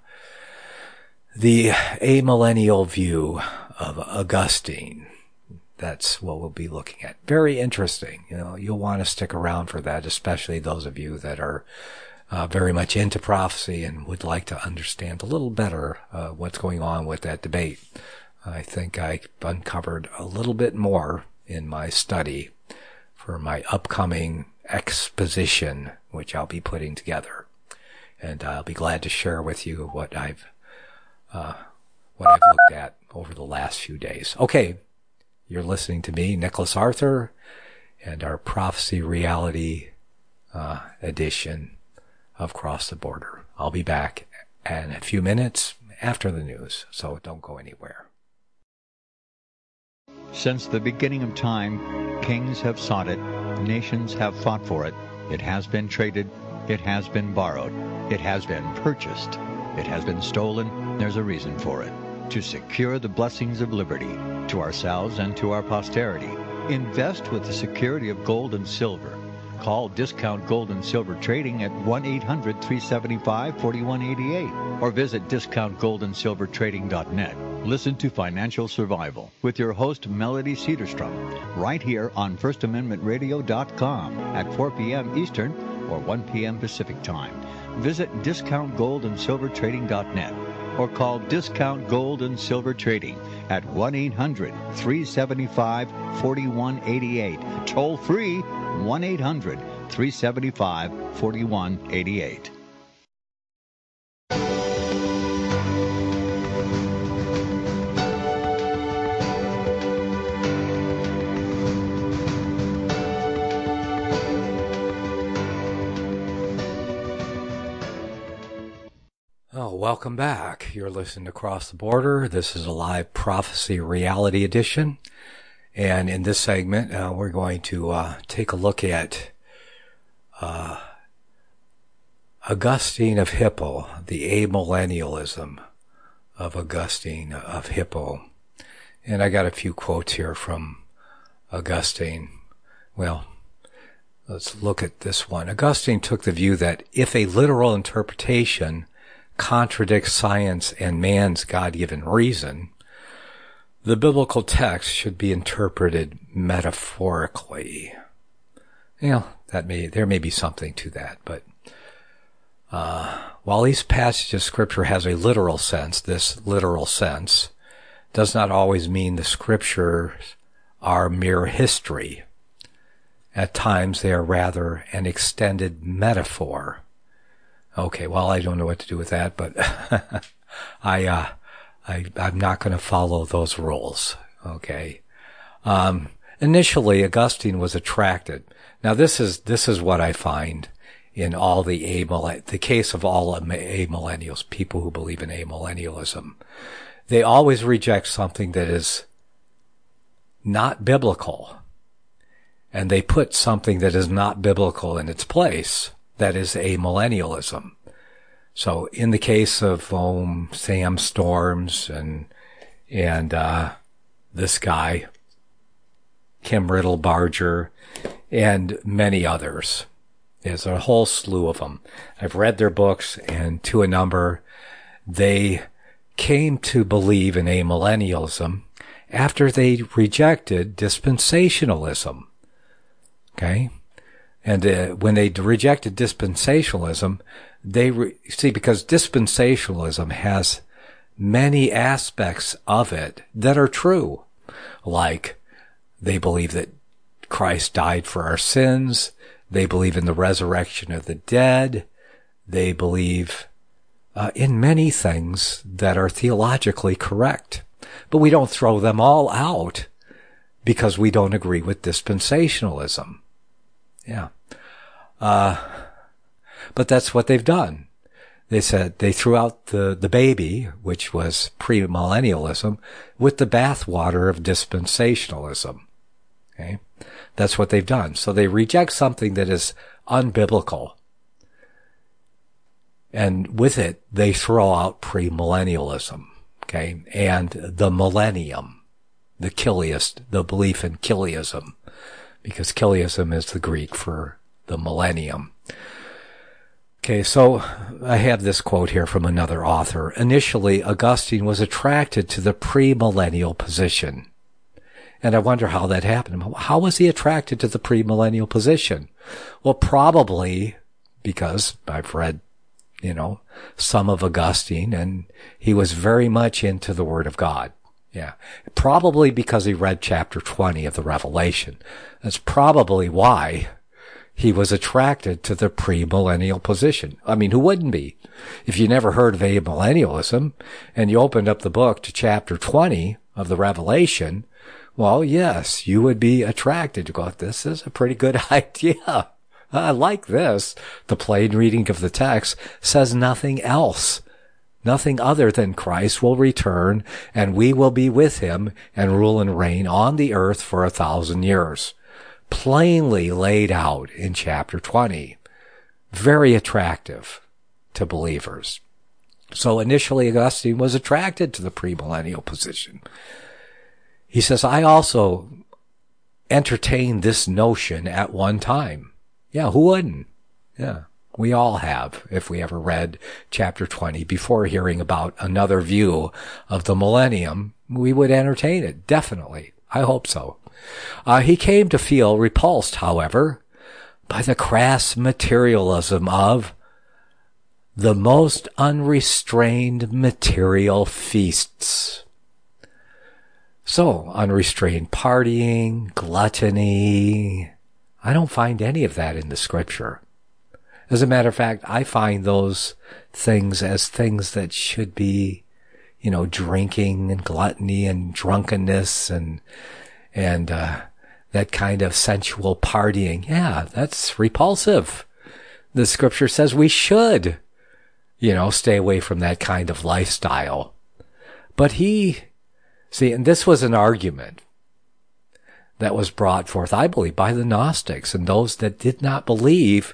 the amillennial view of Augustine, That's what we'll be looking at. Very interesting. You'll want to stick around for that, especially those of you that are very much into prophecy and would like to understand a little better what's going on with that debate. I think I uncovered a little bit more in my study for my upcoming exposition, which I'll be putting together. And I'll be glad to share with you what I've looked at over the last few days. Okay, you're listening to me, Nicholas Arthur, and our Prophecy Reality edition of Cross the Border. I'll be back in a few minutes after the news, so don't go anywhere. Since the beginning of time, kings have sought it, nations have fought for it. It has been traded, it has been borrowed, it has been purchased, it has been stolen. There's a reason for it. To secure the blessings of liberty to ourselves and to our posterity. Invest with the security of gold and silver. Call Discount Gold and Silver Trading at 1-800-375-4188 or visit discountgoldandsilvertrading.net. Listen to Financial Survival with your host Melody Cedarstrom right here on FirstAmendmentRadio.com at 4 p.m. Eastern or 1 p.m. Pacific Time. Visit discountgoldandsilvertrading.net or call Discount Gold and Silver Trading at 1-800-375-4188. Toll free 1-800-375-4188. Welcome back. You're listening to Cross the Border. This is a live Prophecy Reality edition. And in this segment, we're going to take a look at Augustine of Hippo, the amillennialism of Augustine of Hippo. And I got a few quotes here from Augustine. Well, let's look at this one. Augustine took the view that if a literal interpretation contradicts science and man's God-given reason, the biblical text should be interpreted metaphorically. There may be something to that, but while each passage of Scripture has a literal sense, this literal sense does not always mean the Scriptures are mere history. At times they are rather an extended metaphor. Okay, well, I don't know what to do with that, but I'm not going to follow those rules. Okay. Initially, Augustine was attracted. Now, this is what I find in all the case of all amillennials, people who believe in amillennialism. They always reject something that is not biblical, and they put something that is not biblical in its place. That is amillennialism. So in the case of Sam Storms and this guy, Kim Riddle-Barger, and many others, there's a whole slew of them. I've read their books, and to a number, they came to believe in amillennialism after they rejected dispensationalism. Okay? And when they rejected dispensationalism, because dispensationalism has many aspects of it that are true. Like, they believe that Christ died for our sins. They believe in the resurrection of the dead. They believe in many things that are theologically correct. But we don't throw them all out because we don't agree with dispensationalism. Yeah. But that's what they've done. They said they threw out the baby, which was premillennialism, with the bathwater of dispensationalism. Okay? That's what they've done. So they reject something that is unbiblical. And with it, they throw out premillennialism. Okay? And the millennium, the belief in Chiliasm. Because Chiliasm is the Greek for the millennium. Okay, so I have this quote here from another author. Initially, Augustine was attracted to the premillennial position. And I wonder how that happened. How was he attracted to the premillennial position? Well, probably because I've read, some of Augustine, and he was very much into the Word of God. Yeah. Probably because he read chapter 20 of the Revelation. That's probably why he was attracted to the premillennial position. I mean, who wouldn't be? If you never heard of amillennialism and you opened up the book to chapter 20 of the Revelation, well, yes, you would be attracted to go, this is a pretty good idea. I like this. The plain reading of the text says nothing else. Nothing other than Christ will return and we will be with him and rule and reign on the earth for 1,000 years. Plainly laid out in chapter 20. Very attractive to believers. So initially Augustine was attracted to the premillennial position. He says, I also entertained this notion at one time. Yeah, who wouldn't? Yeah, we all have, if we ever read chapter 20 before hearing about another view of the millennium, we would entertain it, definitely. I hope so. He came to feel repulsed, however, by the crass materialism of the most unrestrained material feasts. So, unrestrained partying, gluttony, I don't find any of that in the scripture. As a matter of fact, I find those things as things that should be, drinking and gluttony and drunkenness and that kind of sensual partying. Yeah, that's repulsive. The scripture says we should, stay away from that kind of lifestyle. But and this was an argument that was brought forth, I believe, by the Gnostics and those that did not believe,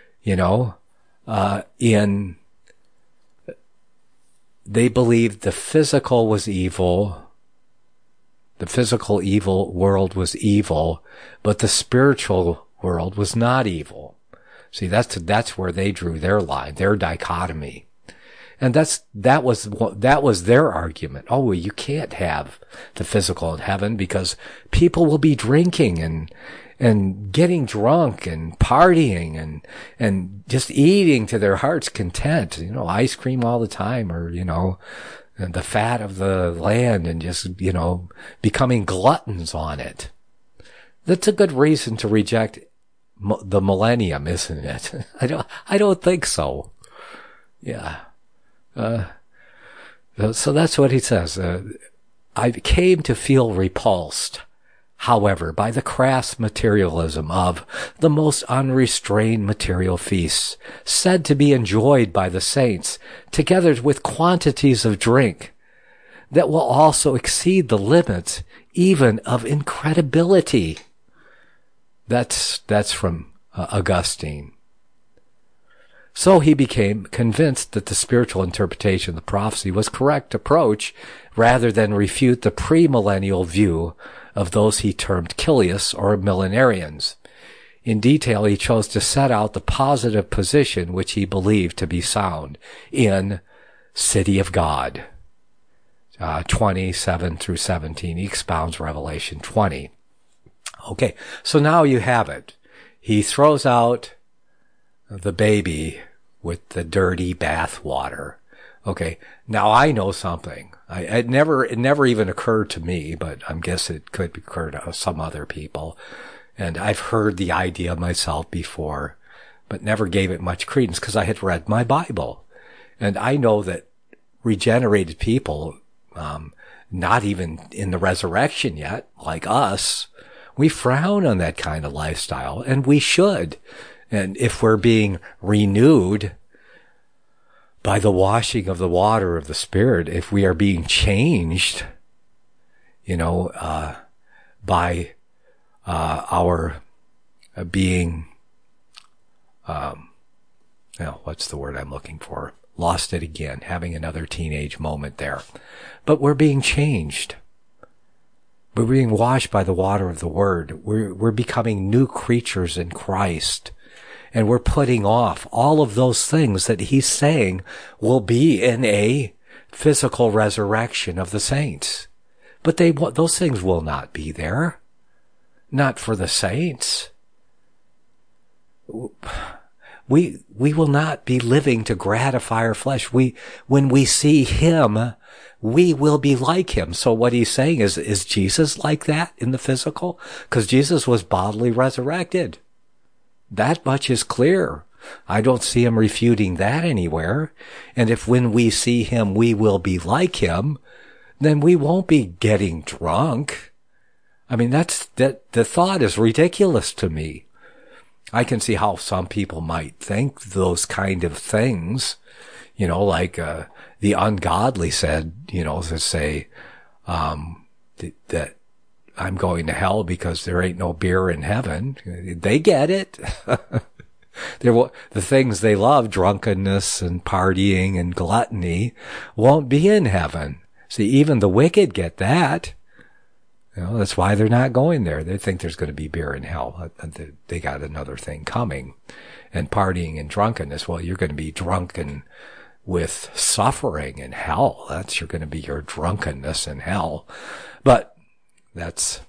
they believed the physical was evil. The physical evil world was evil, but the spiritual world was not evil. See, that's where they drew their line, their dichotomy. And that was their argument. Oh, well, you can't have the physical in heaven because people will be drinking and getting drunk and partying and just eating to their heart's content, ice cream all the time or, the fat of the land and just, becoming gluttons on it. That's a good reason to reject the millennium, isn't it? I don't think so. Yeah. So that's what he says. I came to feel repulsed, however, by the crass materialism of the most unrestrained material feasts, said to be enjoyed by the saints, together with quantities of drink that will also exceed the limits even of incredibility. That's from Augustine. So he became convinced that the spiritual interpretation of the prophecy was correct approach rather than refute the premillennial view of those he termed Chilias or millenarians. In detail, he chose to set out the positive position which he believed to be sound in City of God. 27 through 17. He expounds Revelation 20. Okay, so now you have it. He throws out the baby with the dirty bath water. Okay, now I know something. It never even occurred to me, but I guess it could occur to some other people. And I've heard the idea myself before, but never gave it much credence because I had read my Bible. And I know that regenerated people, not even in the resurrection yet, like us, we frown on that kind of lifestyle, and we should. And if we're being renewed by the washing of the water of the Spirit, if we are being changed, by our being, what's the word I'm looking for? Lost it again, having another teenage moment there. But we're being changed. We're being washed by the water of the Word. We're becoming new creatures in Christ. And we're putting off all of those things that he's saying will be in a physical resurrection of the saints. But those things will not be there. Not for the saints. We will not be living to gratify our flesh. When we see him, we will be like him. So what he's saying is Jesus like that in the physical? Because Jesus was bodily resurrected. That much is clear. I don't see him refuting that anywhere. And if when we see him, we will be like him, then we won't be getting drunk. I mean, the thought is ridiculous to me. I can see how some people might think those kind of things, like the ungodly said, to say that I'm going to hell because there ain't no beer in heaven. They get it. The things they love, drunkenness and partying and gluttony, won't be in heaven. See, even the wicked get that. That's why they're not going there. They think there's going to be beer in hell. They got another thing coming. And partying and drunkenness, well, you're going to be drunken with suffering in hell. That's going to be your drunkenness in hell. But that's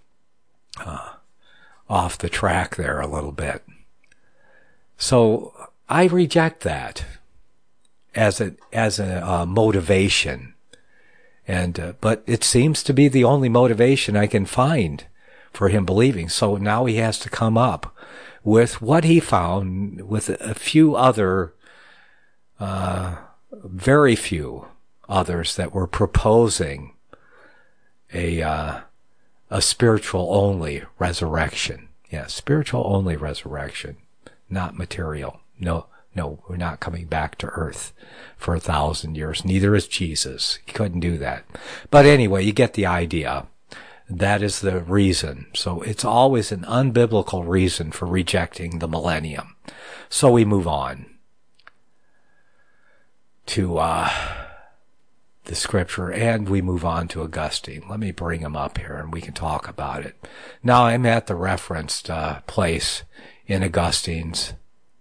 off the track there a little bit. So I reject that as a motivation. But it seems to be the only motivation I can find for him believing. So now he has to come up with what he found with a few other, very few others that were proposing a spiritual only resurrection. Yeah, spiritual only resurrection, not material. No, we're not coming back to earth for 1,000 years. Neither is Jesus. He couldn't do that. But anyway, you get the idea. That is the reason. So it's always an unbiblical reason for rejecting the millennium. So we move on to the scripture, and we move on to Augustine. Let me bring him up here and we can talk about it. Now I'm at the referenced place in Augustine's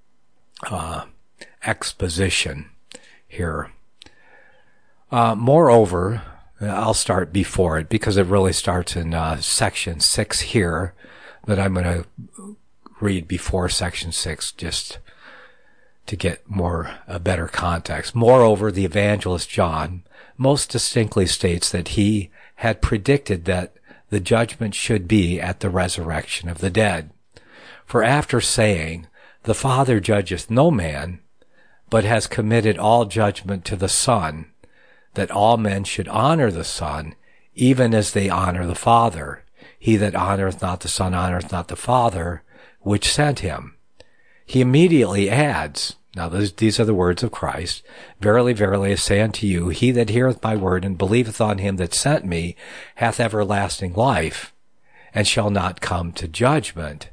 exposition here. Moreover, I'll start before it because it really starts in section 6 here, but I'm going to read before section 6 just to get a better context. Moreover, the evangelist John most distinctly states that he had predicted that the judgment should be at the resurrection of the dead. For after saying, "The Father judgeth no man, but has committed all judgment to the Son, that all men should honor the Son, even as they honor the Father. He that honoreth not the Son honoreth not the Father, which sent him." He immediately adds, now these are the words of Christ, "Verily, verily, I say unto you, he that heareth my word and believeth on him that sent me hath everlasting life, and shall not come into judgment,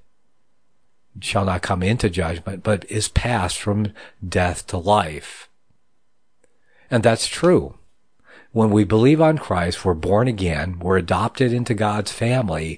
but is passed from death to life." And that's true. When we believe on Christ, we're born again, we're adopted into God's family,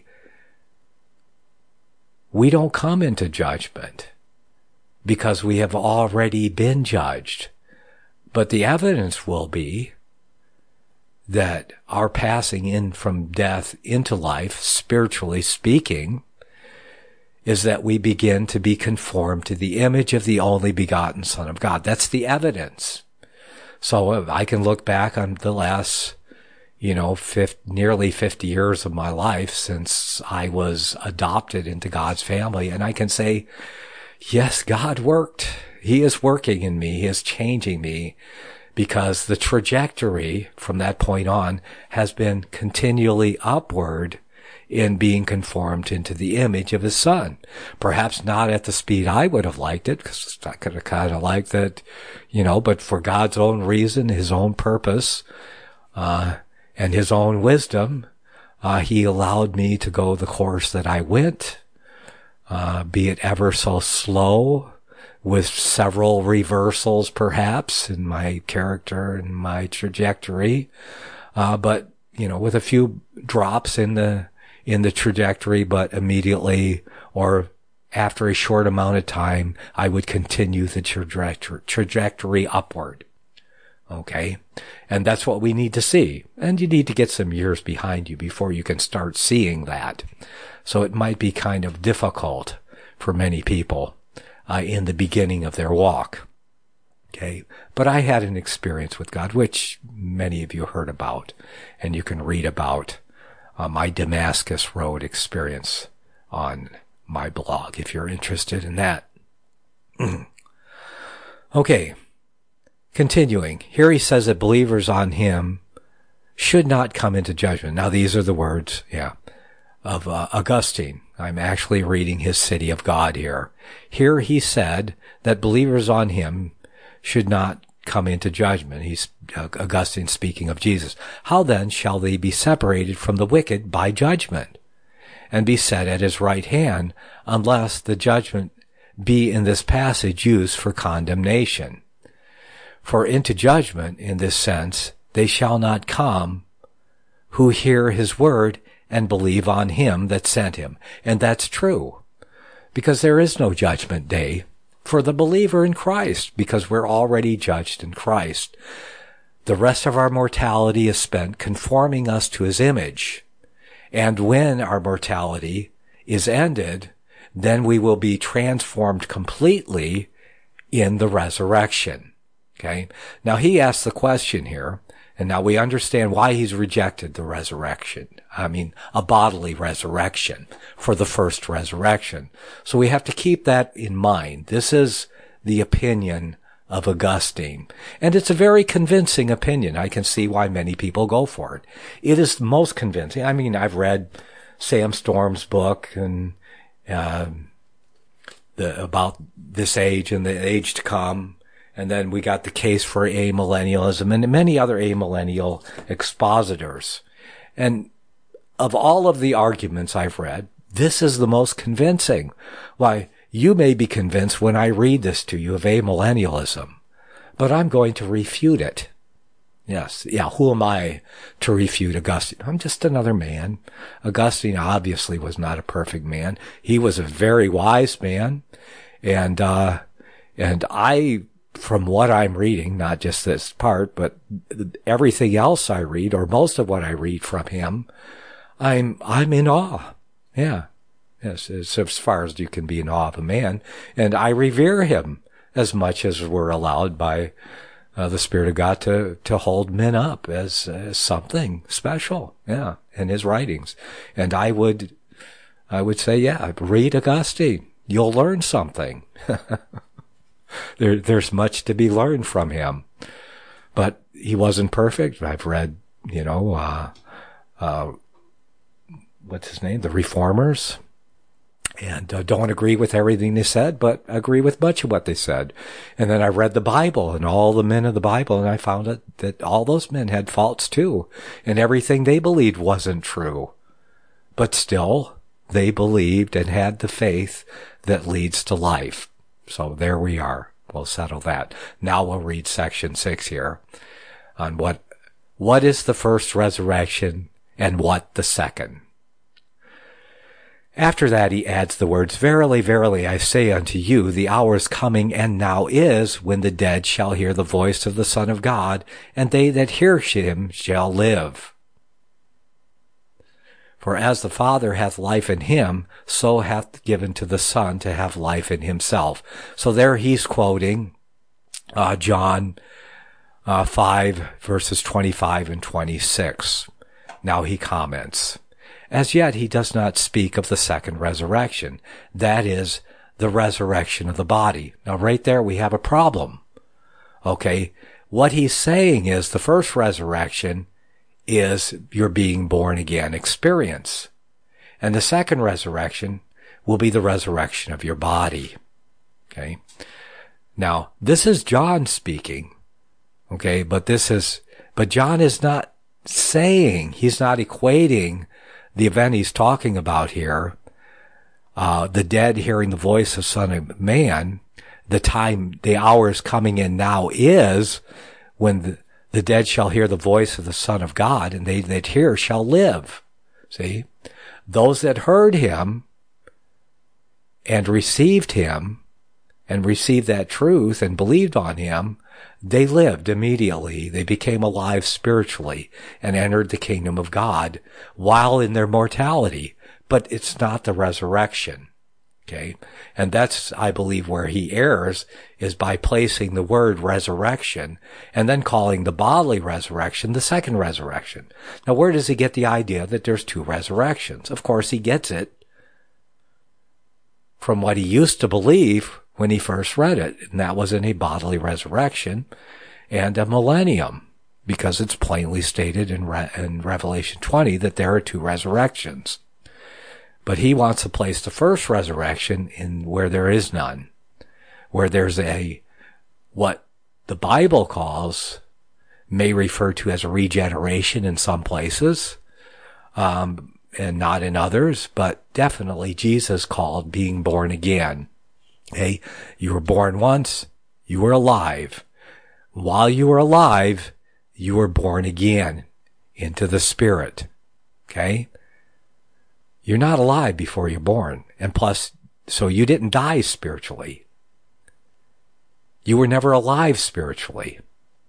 we don't come into judgment because we have already been judged. But the evidence will be that our passing in from death into life, spiritually speaking, is that we begin to be conformed to the image of the only begotten Son of God. That's the evidence. So I can look back on the last, nearly 50 years of my life since I was adopted into God's family, and I can say, yes, God worked. He is working in me. He is changing me, because the trajectory from that point on has been continually upward in being conformed into the image of his Son. Perhaps not at the speed I would have liked it, because I could have kind of liked that, but for God's own reason, his own purpose, and his own wisdom, he allowed me to go the course that I went, be it ever so slow, with several reversals perhaps in my character and my trajectory, but, with a few drops in the trajectory, but immediately or after a short amount of time, I would continue the trajectory upward. Okay? And that's what we need to see. And you need to get some years behind you before you can start seeing that. So it might be kind of difficult for many people in the beginning of their walk. Okay? But I had an experience with God, which many of you heard about, and you can read about my Damascus Road experience on my blog if you're interested in that. Okay. Continuing. Here he says that believers on him should not come into judgment. Now these are the words, of Augustine. I'm actually reading his City of God here. Here he said that believers on him should not come into judgment. He's Augustine speaking of Jesus. How then shall they be separated from the wicked by judgment, and be set at his right hand, unless the judgment be in this passage used for condemnation? For into judgment, in this sense, they shall not come who hear his word and believe on him that sent him. And that's true, because there is no judgment day for the believer in Christ, because we're already judged in Christ. The rest of our mortality is spent conforming us to his image. And when our mortality is ended, then we will be transformed completely in the resurrection. Okay? Now he asks the question here, and now we understand why he's rejected the resurrection. I mean, a bodily resurrection for the first resurrection. So we have to keep that in mind. This is the opinion of Augustine. And it's a very convincing opinion. I can see why many people go for it. It is the most convincing. I mean, I've read Sam Storm's book and about this age and the age to come. And then we got the case for amillennialism and many other amillennial expositors. And of all of the arguments I've read, this is the most convincing. Why, you may be convinced when I read this to you of amillennialism, but I'm going to refute it. Yes, who am I to refute Augustine? I'm just another man. Augustine obviously was not a perfect man. He was a very wise man. And I, from what I'm reading, not just this part, but everything else I read, or most of what I read from him, I'm in awe. Yeah. Yes, as far as you can be in awe of a man. And I revere him as much as we're allowed by the Spirit of God to hold men up as something special. Yeah. In his writings. And I would say, read Augustine. You'll learn something. There's much to be learned from him, but he wasn't perfect. I've read, what's his name? The Reformers, and don't agree with everything they said, but agree with much of what they said. And then I read the Bible and all the men of the Bible, and I found that all those men had faults too, and everything they believed wasn't true, but still they believed and had the faith that leads to life. So there we are. We'll settle that. Now we'll read section 6 here on what is the first resurrection and what the second. After that he adds the words, Verily, verily, I say unto you, the hour is coming, and now is, when the dead shall hear the voice of the Son of God, and they that hear him shall live. For as the Father hath life in him, so hath given to the Son to have life in himself. So there he's quoting John 5, verses 25 and 26. Now he comments, As yet he does not speak of the second resurrection. That is, the resurrection of the body. Now right there we have a problem. Okay, what he's saying is the first resurrection is your being born again experience. And the second resurrection will be the resurrection of your body. Okay. Now, this is John speaking. Okay. But John is not saying, he's not equating the event he's talking about here, the dead hearing the voice of Son of Man, the hour is coming in now is when the dead shall hear the voice of the Son of God, and they that hear shall live. See? Those that heard him and received him and received that truth and believed on him, they lived immediately. They became alive spiritually and entered the kingdom of God while in their mortality. But it's not the resurrection. Okay? And that's, I believe, where he errs, is by placing the word resurrection and then calling the bodily resurrection the second resurrection. Now, where does he get the idea that there's two resurrections? Of course, he gets it from what he used to believe when he first read it, and that was in a bodily resurrection and a millennium, because it's plainly stated in Revelation 20 that there are two resurrections. But he wants to place the first resurrection in where there is none, where there's what the Bible calls, may refer to as a regeneration in some places, and not in others, but definitely Jesus called being born again. Okay, you were born once, you were alive. While you were alive, you were born again into the Spirit. Okay? You're not alive before you're born. And plus, so you didn't die spiritually. You were never alive spiritually.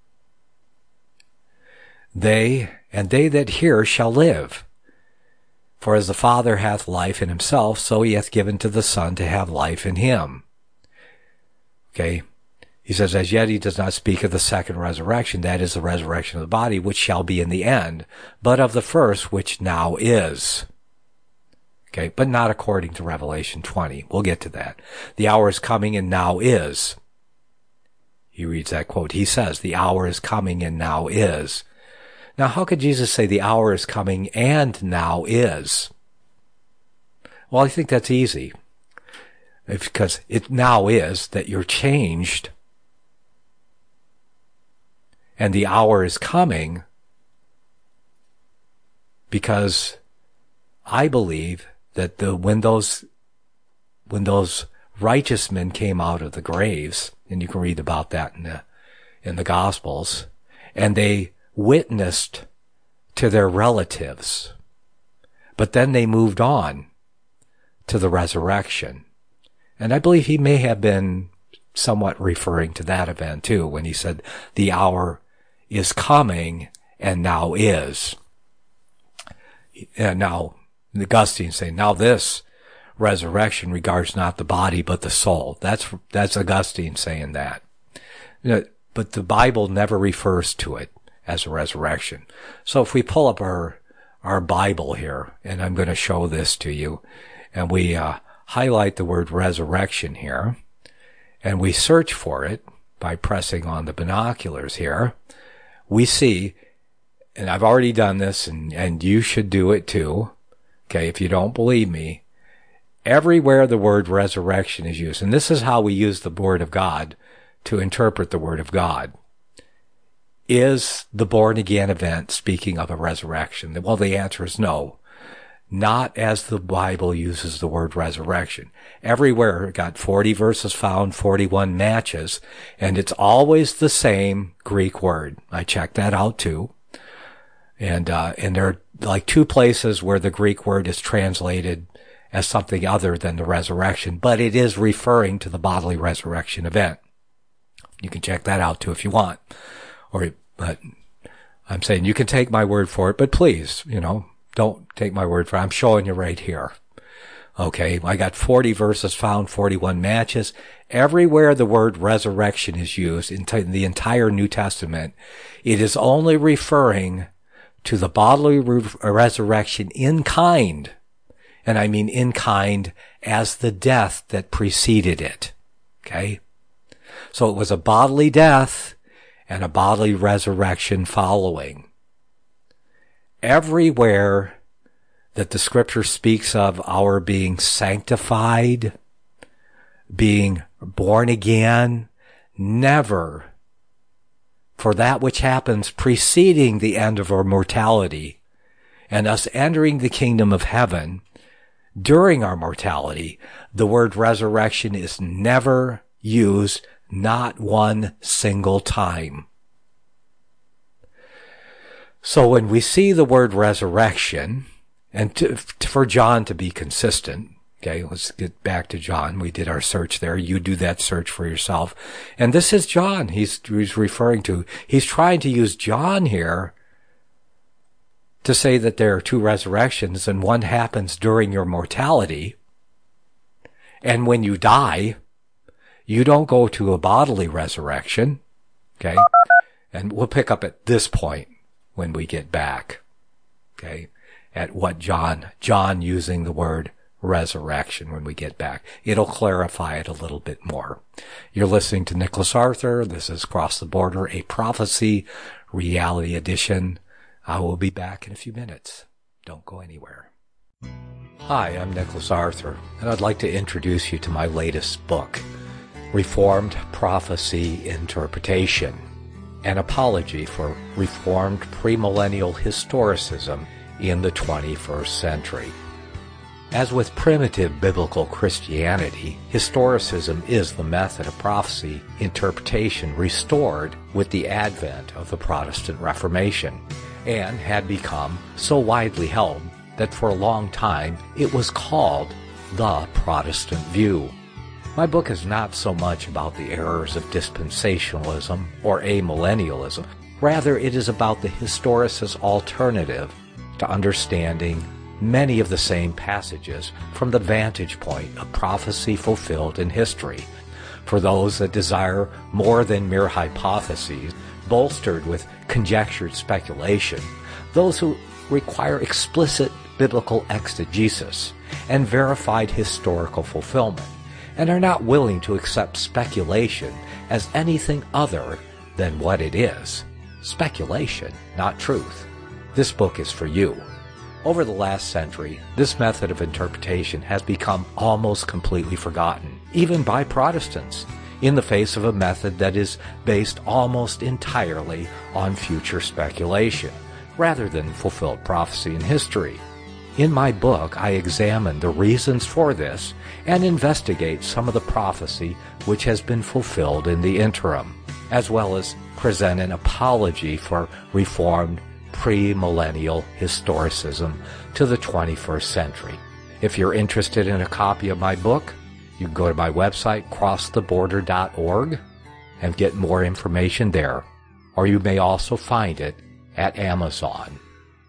They that hear shall live. For as the Father hath life in himself, so he hath given to the Son to have life in him. Okay? He says, as yet he does not speak of the second resurrection, that is the resurrection of the body, which shall be in the end, but of the first, which now is. Okay? But not according to Revelation 20. We'll get to that. The hour is coming and now is. He reads that quote. He says, the hour is coming and now is. Now, how could Jesus say the hour is coming and now is? Well, I think that's easy. Because it now is that you're changed, and the hour is coming because I believe that when those righteous men came out of the graves, and you can read about that in the Gospels, and they witnessed to their relatives, but then they moved on to the resurrection. And I believe he may have been somewhat referring to that event too, when he said, the hour is coming and now is. And now, Augustine saying, now this resurrection regards not the body but the soul. That's Augustine saying that. But the Bible never refers to it as a resurrection. So if we pull up our Bible here, and I'm going to show this to you, and we highlight the word resurrection here, and we search for it by pressing on the binoculars here, we see, and I've already done this, and you should do it too, okay, if you don't believe me, everywhere the word resurrection is used, and this is how we use the Word of God to interpret the Word of God. Is the born-again event speaking of a resurrection? Well, the answer is no. Not as the Bible uses the word resurrection. Everywhere, got 40 verses found, 41 matches, and it's always the same Greek word. I checked that out too. And there are like two places where the Greek word is translated as something other than the resurrection, but it is referring to the bodily resurrection event. You can check that out too if you want. But I'm saying you can take my word for it, but please, don't take my word for it. I'm showing you right here. Okay, I got 40 verses found, 41 matches. Everywhere the word resurrection is used in the entire New Testament, it is only referring to the bodily resurrection in kind. And I mean in kind as the death that preceded it. Okay? So it was a bodily death and a bodily resurrection following. Everywhere that the Scripture speaks of our being sanctified, being born again, never for that which happens preceding the end of our mortality and us entering the kingdom of heaven during our mortality, the word resurrection is never used, not one single time. So when we see the word resurrection, and for John to be consistent, Okay, let's get back to John. We did our search there. You do that search for yourself. And this is John he's referring to. He's trying to use John here to say that there are two resurrections, and one happens during your mortality. And when you die, you don't go to a bodily resurrection. Okay? And we'll pick up at this point when we get back. Okay? At what John using the word resurrection when we get back. It'll clarify it a little bit more. You're listening to Nicholas Arthur. This is Cross the Border, a prophecy reality edition. I will be back in a few minutes. Don't go anywhere. Hi, I'm Nicholas Arthur, and I'd like to introduce you to my latest book, Reformed Prophecy Interpretation, an apology for Reformed premillennial historicism in the 21st century. As with primitive biblical Christianity, historicism is the method of prophecy interpretation restored with the advent of the Protestant Reformation, and had become so widely held that for a long time it was called the Protestant view. My book is not so much about the errors of dispensationalism or amillennialism. Rather, it is about the historicist alternative to understanding many of the same passages from the vantage point of prophecy fulfilled in history. For those that desire more than mere hypotheses, bolstered with conjectured speculation, those who require explicit biblical exegesis and verified historical fulfillment, and are not willing to accept speculation as anything other than what it is. Speculation, not truth. This book is for you. Over the last century, this method of interpretation has become almost completely forgotten, even by Protestants, in the face of a method that is based almost entirely on future speculation, rather than fulfilled prophecy in history. In my book, I examine the reasons for this and investigate some of the prophecy which has been fulfilled in the interim, as well as present an apology for Reformed premillennial historicism to the 21st century. If you're interested in a copy of my book, you can go to my website, crosstheborder.org, and get more information there. Or you may also find it at Amazon.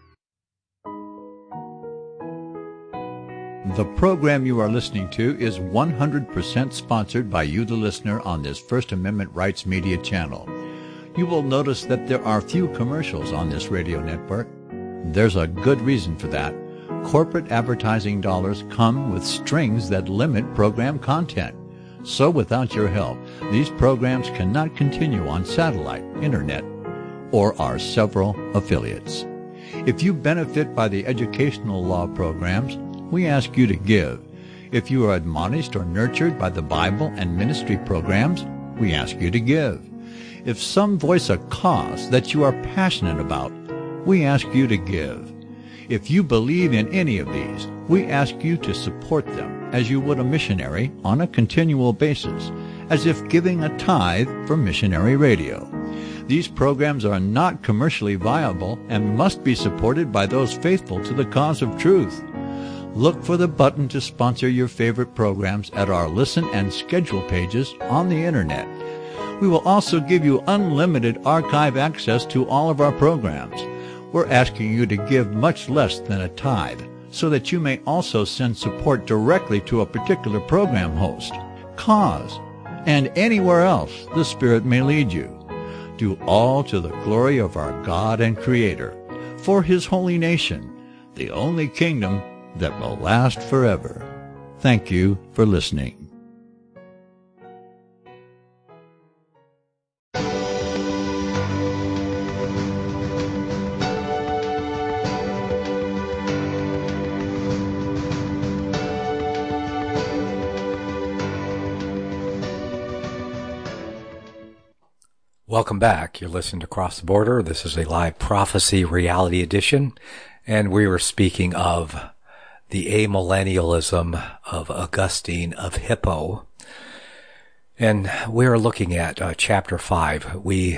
The program you are listening to is 100% sponsored by you, the listener, on this First Amendment Rights Media channel. You will notice that there are few commercials on this radio network. There's a good reason for that. Corporate advertising dollars come with strings that limit program content. So without your help, these programs cannot continue on satellite, internet, or our several affiliates. If you benefit by the educational law programs, we ask you to give. If you are admonished or nurtured by the Bible and ministry programs, we ask you to give. If some voice a cause that you are passionate about, we ask you to give. If you believe in any of these, we ask you to support them as you would a missionary on a continual basis, as if giving a tithe for missionary radio. These programs are not commercially viable and must be supported by those faithful to the cause of truth. Look for the button to sponsor your favorite programs at our listen and schedule pages on the Internet. We will also give you unlimited archive access to all of our programs. We're asking you to give much less than a tithe, so that you may also send support directly to a particular program host, cause, and anywhere else the Spirit may lead you. Do all to the glory of our God and Creator, for His holy nation, the only kingdom that will last forever. Thank you for listening. Welcome back. You're listening to Cross the Border. This is a live prophecy reality edition, and we were speaking of the amillennialism of Augustine of Hippo. And we are looking at chapter 5. We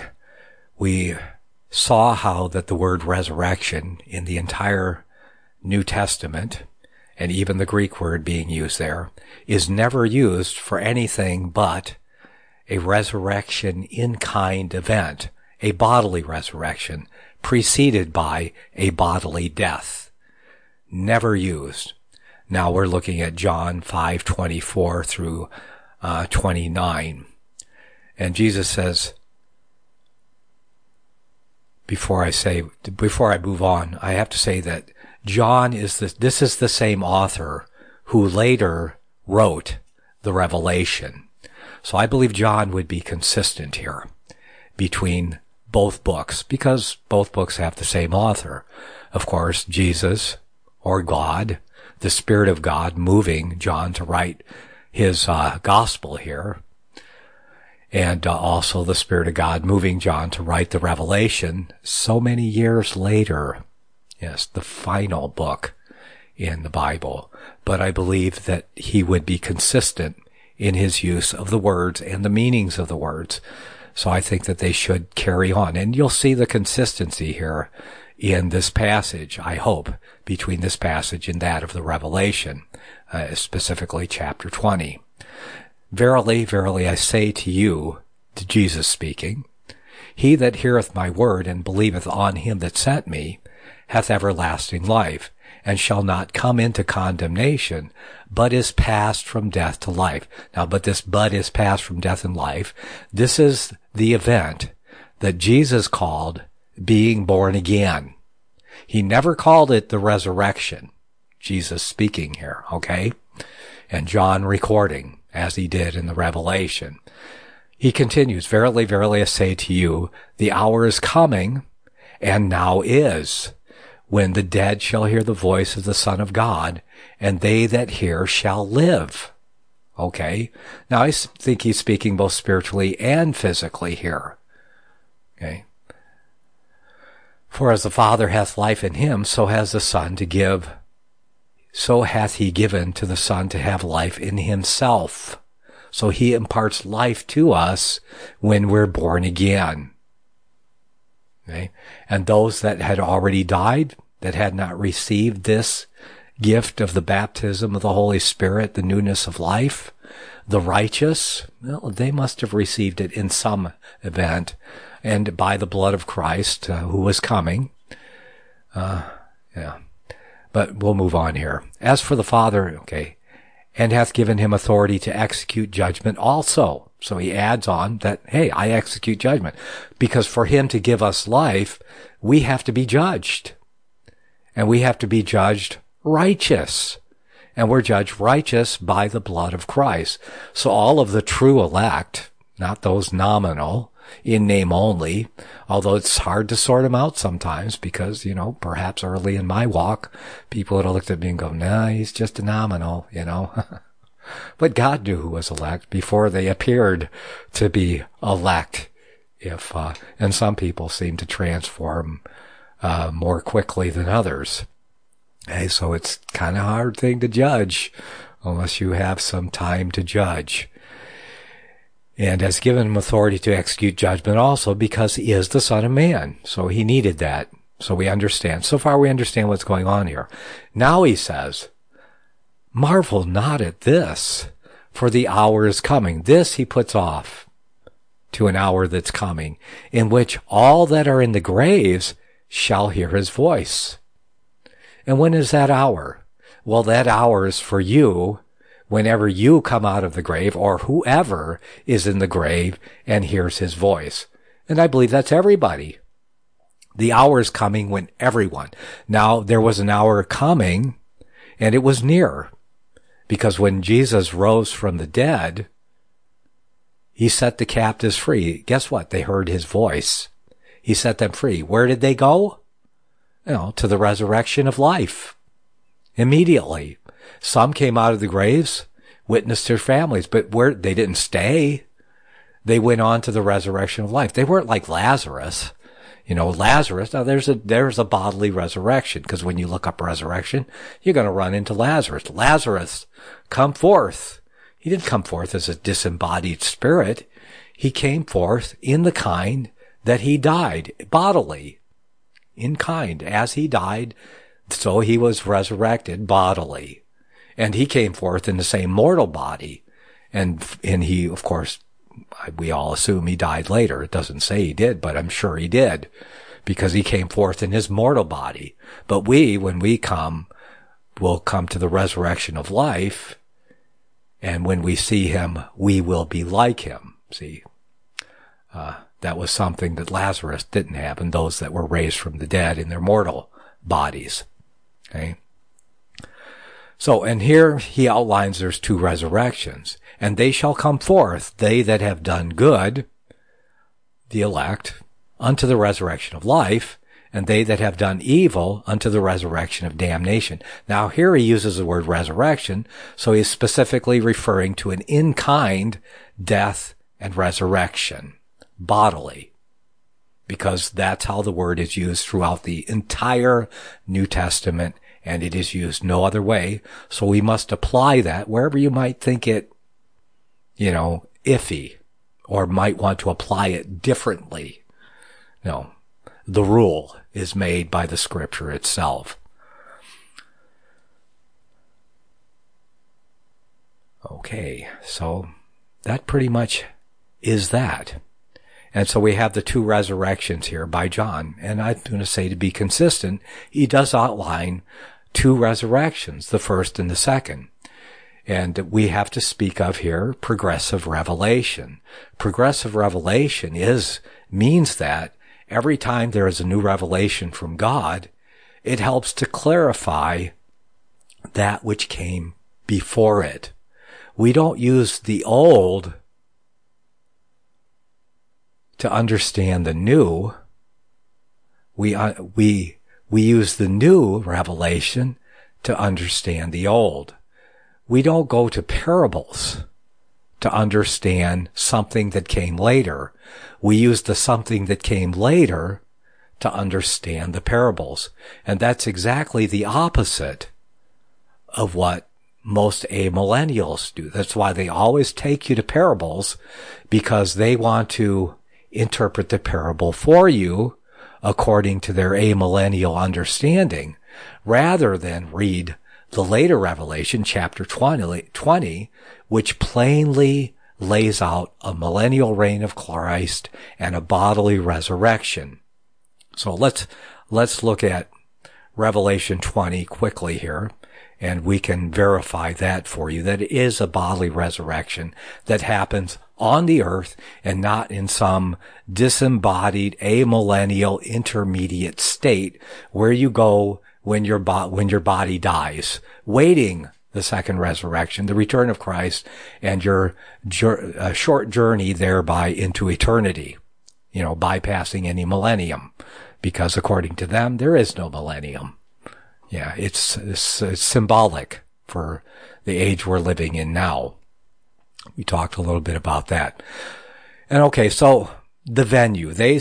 saw how that the word resurrection in the entire New Testament and even the Greek word being used there, is never used for anything but a resurrection in kind event, a bodily resurrection preceded by a bodily death. Never used. Now we're looking at John 5:24 through 29. And Jesus says, before I move on, I have to say that John this is the same author who later wrote the Revelation. So I believe John would be consistent here between both books, because both books have the same author. Of course, Jesus, or God, the Spirit of God moving John to write his gospel here, and also the Spirit of God moving John to write the Revelation so many years later. Yes, the final book in the Bible. But I believe that he would be consistent in his use of the words and the meanings of the words. So I think that they should carry on. And you'll see the consistency here in this passage, I hope, between this passage and that of the Revelation, specifically chapter 20. Verily, verily, I say to you, to Jesus speaking, he that heareth my word and believeth on him that sent me hath everlasting life, and shall not come into condemnation, but is passed from death to life. Now, but is passed from death and life. This is the event that Jesus called being born again. He never called it the resurrection. Jesus speaking here, okay? And John recording, as he did in the Revelation. He continues, verily, verily, I say to you, the hour is coming, and now is, when the dead shall hear the voice of the Son of God, and they that hear shall live. Okay? Now, I think he's speaking both spiritually and physically here. Okay? For as the Father hath life in him, so has the Son to give, so hath he given to the Son to have life in himself. So he imparts life to us when we're born again. Okay? And those that had already died, that had not received this gift of the baptism of the Holy Spirit, the newness of life, the righteous, well, they must have received it in some event, and by the blood of Christ, who was coming. But we'll move on here. As for the Father, okay, and hath given him authority to execute judgment also. So he adds on that, hey, I execute judgment. Because for him to give us life, we have to be judged. And we have to be judged righteous. And we're judged righteous by the blood of Christ. So all of the true elect, not those nominal, in name only, although it's hard to sort them out sometimes because, perhaps early in my walk, people would have looked at me and go, nah, he's just a nominal, But God knew who was elect before they appeared to be elect. And some people seem to transform more quickly than others. Okay, so it's kind of a hard thing to judge unless you have some time to judge. And has given him authority to execute judgment also because he is the Son of Man. So he needed that. So we understand. So far we understand what's going on here. Now he says, marvel not at this, for the hour is coming. This he puts off to an hour that's coming, in which all that are in the graves shall hear his voice. And when is that hour? Well, that hour is for you whenever you come out of the grave, or whoever is in the grave and hears his voice. And I believe that's everybody. The hour is coming when everyone. Now, there was an hour coming, and it was near. Because when Jesus rose from the dead, he set the captives free. Guess what? They heard his voice. He set them free. Where did they go? To the resurrection of life. Immediately. Some came out of the graves, witnessed their families, but they didn't stay. They went on to the resurrection of life. They weren't like Lazarus. Lazarus, now there's a bodily resurrection, because when you look up resurrection, you're going to run into Lazarus. Lazarus, come forth. He didn't come forth as a disembodied spirit. He came forth in the kind that he died, bodily, in kind. As he died, so he was resurrected bodily. And he came forth in the same mortal body. And he, of course, we all assume he died later. It doesn't say he did, but I'm sure he did, because he came forth in his mortal body. But we, when we come, will come to the resurrection of life. And when we see him, we will be like him. See, that was something that Lazarus didn't have, and those that were raised from the dead in their mortal bodies. Okay. So, and here he outlines there's two resurrections. And they shall come forth, they that have done good, the elect, unto the resurrection of life, and they that have done evil unto the resurrection of damnation. Now here he uses the word resurrection, so he's specifically referring to an in-kind death and resurrection, bodily, because that's how the word is used throughout the entire New Testament, and it is used no other way. So we must apply that wherever you might think it, iffy, or might want to apply it differently. No, the rule is made by the scripture itself. Okay, so that pretty much is that. And so we have the two resurrections here by John. And I'm going to say, to be consistent, he does outline two resurrections, the first and the second. And we have to speak of here progressive revelation. Progressive revelation means that every time there is a new revelation from God, it helps to clarify that which came before it. We don't use the old to understand the new. We use the new revelation to understand the old. We don't go to parables to understand something that came later. We use the something that came later to understand the parables. And that's exactly the opposite of what most amillennials do. That's why they always take you to parables, because they want to interpret the parable for you according to their amillennial understanding, rather than read the later revelation, chapter 20, which plainly lays out a millennial reign of Christ and a bodily resurrection. So let's look at Revelation 20 quickly here, and we can verify that for you, that it is a bodily resurrection that happens on the earth and not in some disembodied amillennial intermediate state where you go when your body dies, waiting the second resurrection, the return of Christ, and your short journey thereby into eternity, bypassing any millennium, because according to them, there is no millennium. Yeah, it's symbolic for the age we're living in now. We talked a little bit about that. And okay, so the venue, they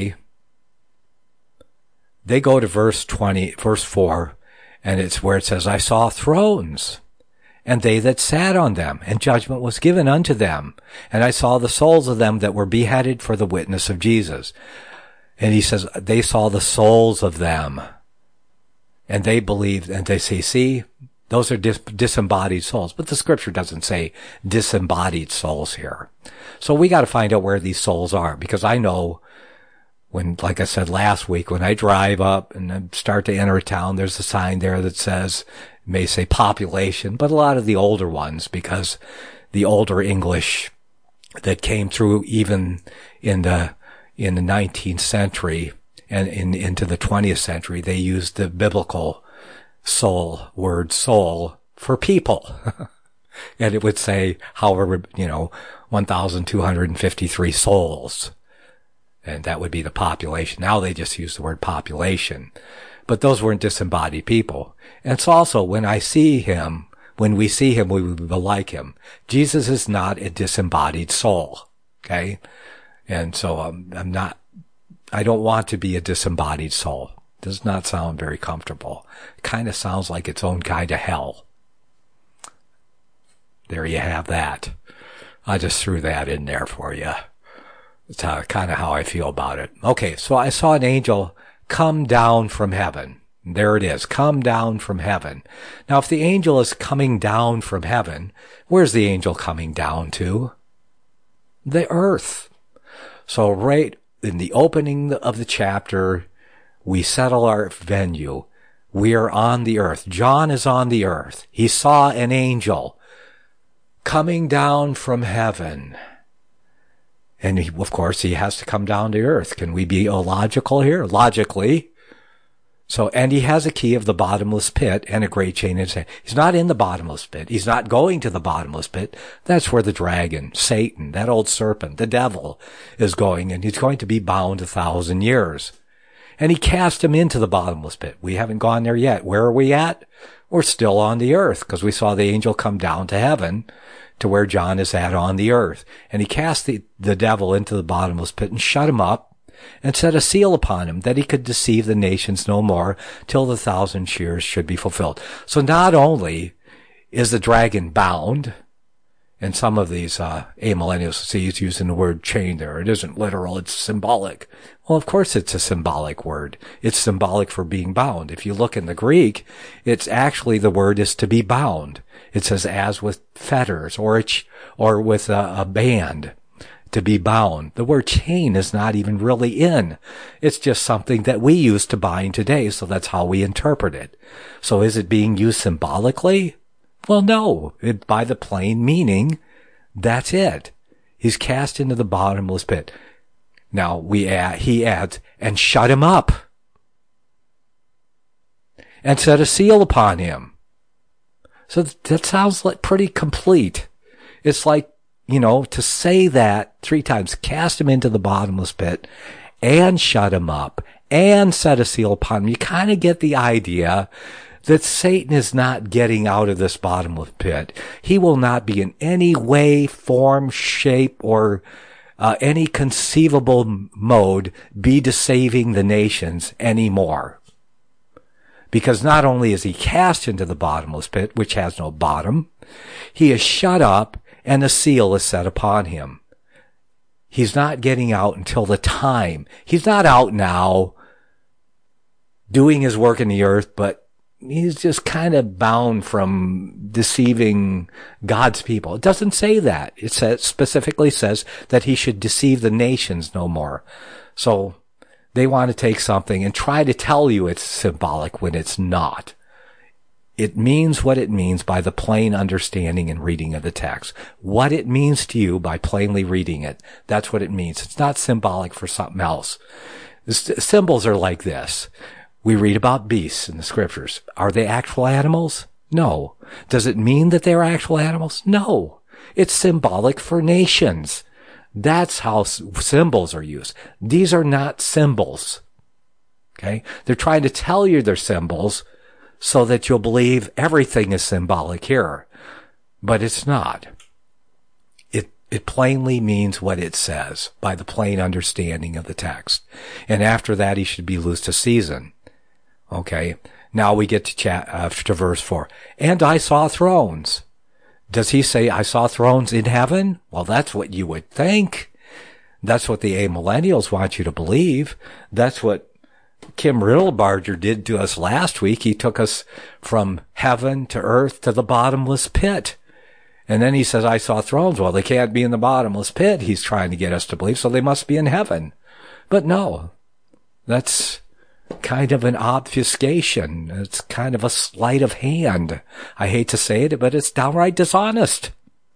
go to verse 4, and it's where it says, I saw thrones, and they that sat on them, and judgment was given unto them. And I saw the souls of them that were beheaded for the witness of Jesus. And he says, they saw the souls of them. And they believed, and they say, see, those are disembodied souls. But the scripture doesn't say disembodied souls here. So we got to find out where these souls are, because I know when, like I said last week, when I drive up and I start to enter a town, there's a sign there that says, may say population, but a lot of the older ones, because the older English that came through even in the 19th century and into the 20th century, they used the biblical word soul for people. And it would say, however, 1,253 souls. And that would be the population. Now they just use the word population. But those weren't disembodied people. And it's also, when we see him, we will be like him. Jesus is not a disembodied soul. Okay? And so I don't want to be a disembodied soul. Does not sound very comfortable. Kind of sounds like its own kind of hell. There you have that. I just threw that in there for you. It's kind of how I feel about it. Okay, so I saw an angel come down from heaven. There it is. Come down from heaven. Now, if the angel is coming down from heaven, where's the angel coming down to? The earth. So right in the opening of the chapter, we settle our venue. We are on the earth. John is on the earth. He saw an angel coming down from heaven. And of course, he has to come down to earth. Can we be illogical here? Logically. So, and he has a key of the bottomless pit and a great chain in his hand. He's not in the bottomless pit. He's not going to the bottomless pit. That's where the dragon, Satan, that old serpent, the devil is going, and he's going to be bound 1,000 years. And he cast him into the bottomless pit. We haven't gone there yet. Where are we at? We're still on the earth, because we saw the angel come down to heaven to where John is at on the earth. And he cast the devil into the bottomless pit and shut him up and set a seal upon him that he could deceive the nations no more till the 1,000 years should be fulfilled. So not only is the dragon bound, and some of these amillennials see he's using the word chain there. It isn't literal, it's symbolic. Well, of course it's a symbolic word. It's symbolic for being bound. If you look in the Greek, it's actually the word is to be bound. It says as with fetters or with a band. To be bound. The word chain is not even really in. It's just something that we use to bind today, so that's how we interpret it. So is it being used symbolically? Well, no. By the plain meaning, that's it. He's cast into the bottomless pit. Now, he adds, and shut him up. And set a seal upon him. So that sounds like pretty complete. It's like, to say that 3 times, cast him into the bottomless pit and shut him up and set a seal upon him, you kind of get the idea that Satan is not getting out of this bottomless pit. He will not be in any way, form, shape, or any conceivable mode be deceiving the nations anymore. Because not only is he cast into the bottomless pit, which has no bottom, he is shut up and a seal is set upon him. He's not getting out until the time. He's not out now doing his work in the earth, but he's just kind of bound from deceiving God's people. It doesn't say that. It specifically says that he should deceive the nations no more. So they want to take something and try to tell you it's symbolic when it's not. It means what it means by the plain understanding and reading of the text. What it means to you by plainly reading it, that's what it means. It's not symbolic for something else. The symbols are like this. We read about beasts in the scriptures. Are they actual animals? No. Does it mean that they're actual animals? No. It's symbolic for nations. That's how symbols are used. These are not symbols. Okay? They're trying to tell you they're symbols so that you'll believe everything is symbolic here. But it's not. It plainly means what it says by the plain understanding of the text. And after that, he should be loosed a season. Okay? Now we get to verse 4. And I saw thrones. Does he say, I saw thrones in heaven? Well, that's what you would think. That's what the amillennials want you to believe. That's what Kim Riddlebarger did to us last week. He took us from heaven to earth to the bottomless pit. And then he says, I saw thrones. Well, they can't be in the bottomless pit, he's trying to get us to believe, so they must be in heaven. But no, that's kind of an obfuscation. It's kind of a sleight of hand. I hate to say it, but it's downright dishonest.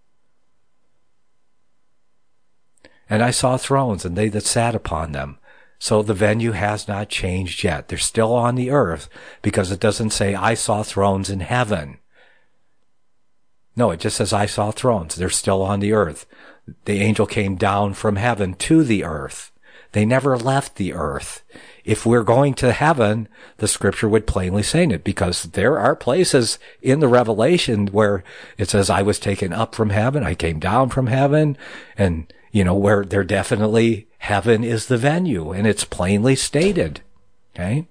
And I saw thrones, and they that sat upon them. So the venue has not changed yet. They're still on the earth, because it doesn't say, I saw thrones in heaven. No, it just says, I saw thrones. They're still on the earth. The angel came down from heaven to the earth. They never left the earth. If we're going to heaven, the scripture would plainly say it, because there are places in the Revelation where it says, I was taken up from heaven, I came down from heaven, and, where they're definitely, heaven is the venue, and it's plainly stated. Okay?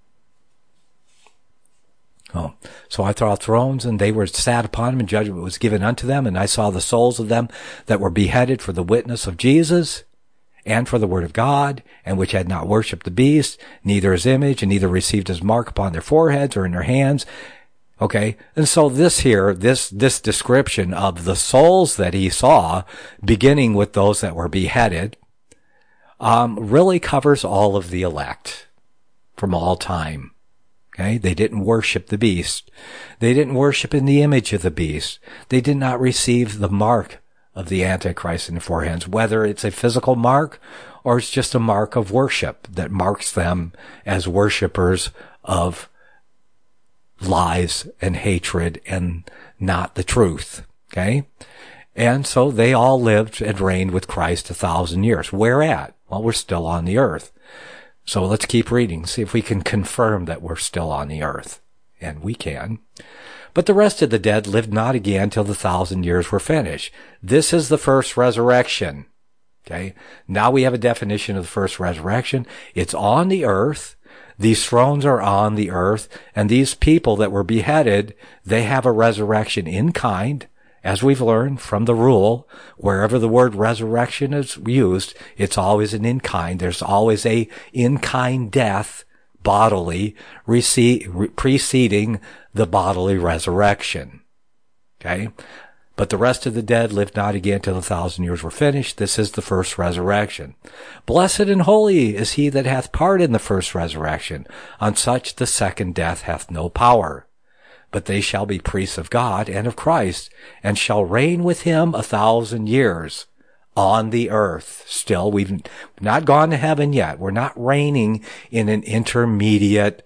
Oh, so I saw thrones, and they were sat upon them, and judgment was given unto them, and I saw the souls of them that were beheaded for the witness of Jesus, and for the word of God, and which had not worshipped the beast, neither his image, and neither received his mark upon their foreheads or in their hands. Okay, and so this description of the souls that he saw, beginning with those that were beheaded, really covers all of the elect from all time. Okay, they didn't worship the beast. They didn't worship in the image of the beast. They did not receive the mark of the Antichrist in their foreheads, whether it's a physical mark or it's just a mark of worship that marks them as worshipers of lies and hatred and not the truth. Okay? And so they all lived and reigned with Christ 1,000 years. Where at? Well, we're still on the earth. So let's keep reading, see if we can confirm that we're still on the earth. And we can. But the rest of the dead lived not again till the 1,000 years were finished. This is the first resurrection. Okay? Now we have a definition of the first resurrection. It's on the earth. These thrones are on the earth, and these people that were beheaded, they have a resurrection in kind, as we've learned from the rule. Wherever the word resurrection is used, it's always an in kind. There's always a in kind death, bodily, preceding the bodily resurrection. Okay? But the rest of the dead lived not again till the 1,000 years were finished. This is the first resurrection. Blessed and holy is he that hath part in the first resurrection. On such the second death hath no power. But they shall be priests of God and of Christ, and shall reign with him 1,000 years on the earth. Still, we've not gone to heaven yet. We're not reigning in an intermediate,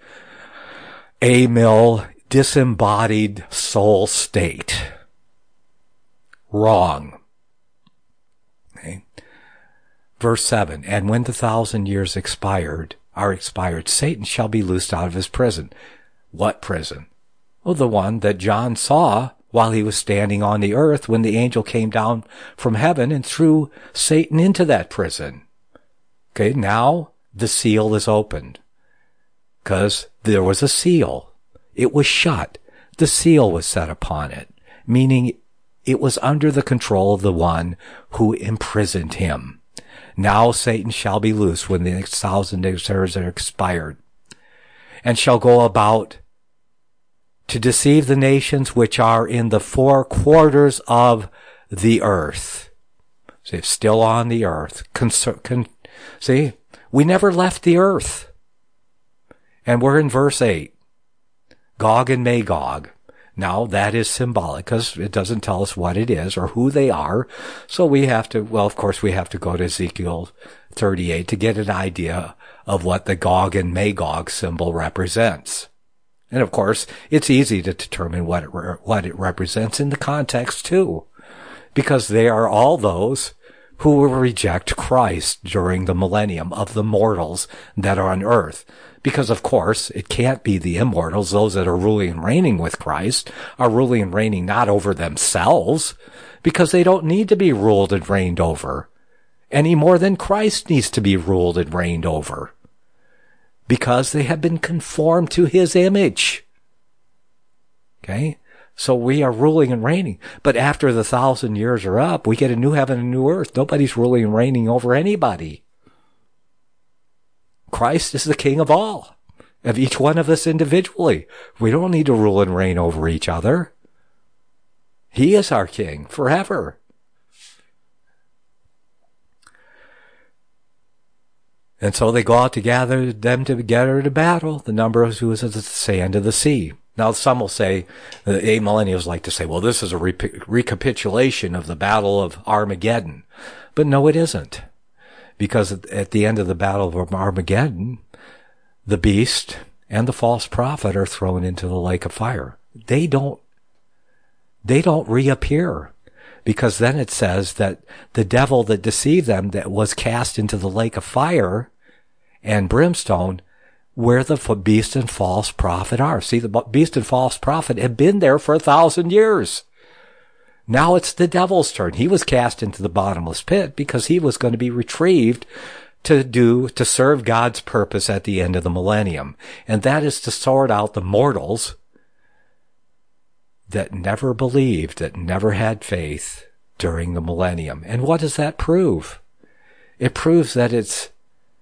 disembodied soul state. Wrong. Okay. Verse 7, and when the 1,000 years are expired, Satan shall be loosed out of his prison. What prison? Well, the one that John saw while he was standing on the earth when the angel came down from heaven and threw Satan into that prison. Okay, now the seal is opened. Because there was a seal. It was shut. The seal was set upon it, meaning it was under the control of the one who imprisoned him. Now Satan shall be loosed when the 1,000 years are expired, and shall go about to deceive the nations which are in the four quarters of the earth. See, it's still on the earth. See, we never left the earth. And we're in verse 8. Gog and Magog. Now, that is symbolic because it doesn't tell us what it is or who they are. So we have to, well, of course, we have to go to Ezekiel 38 to get an idea of what the Gog and Magog symbol represents. And of course, it's easy to determine what it represents in the context too, because they are all those who will reject Christ during the millennium of the mortals that are on earth. Because, of course, it can't be the immortals. Those that are ruling and reigning with Christ are ruling and reigning not over themselves, because they don't need to be ruled and reigned over any more than Christ needs to be ruled and reigned over, because they have been conformed to his image. Okay? So we are ruling and reigning. But after the 1,000 years are up, we get a new heaven and a new earth. Nobody's ruling and reigning over anybody. Christ is the king of all, of each one of us individually. We don't need to rule and reign over each other. He is our king forever. And so they go out to gather them together to battle, the number of who is as the sand of the sea. Now, some will say, the amillennials like to say, well, this is a recapitulation of the battle of Armageddon. But no, it isn't. Because at the end of the battle of Armageddon, the beast and the false prophet are thrown into the lake of fire. They don't reappear. Because then it says that the devil that deceived them, that was cast into the lake of fire and brimstone, where the beast and false prophet are. See, the beast and false prophet have been there for 1,000 years. Now it's the devil's turn. He was cast into the bottomless pit because he was going to be retrieved to serve God's purpose at the end of the millennium. And that is to sort out the mortals that never believed, that never had faith during the millennium. And what does that prove? It proves that it's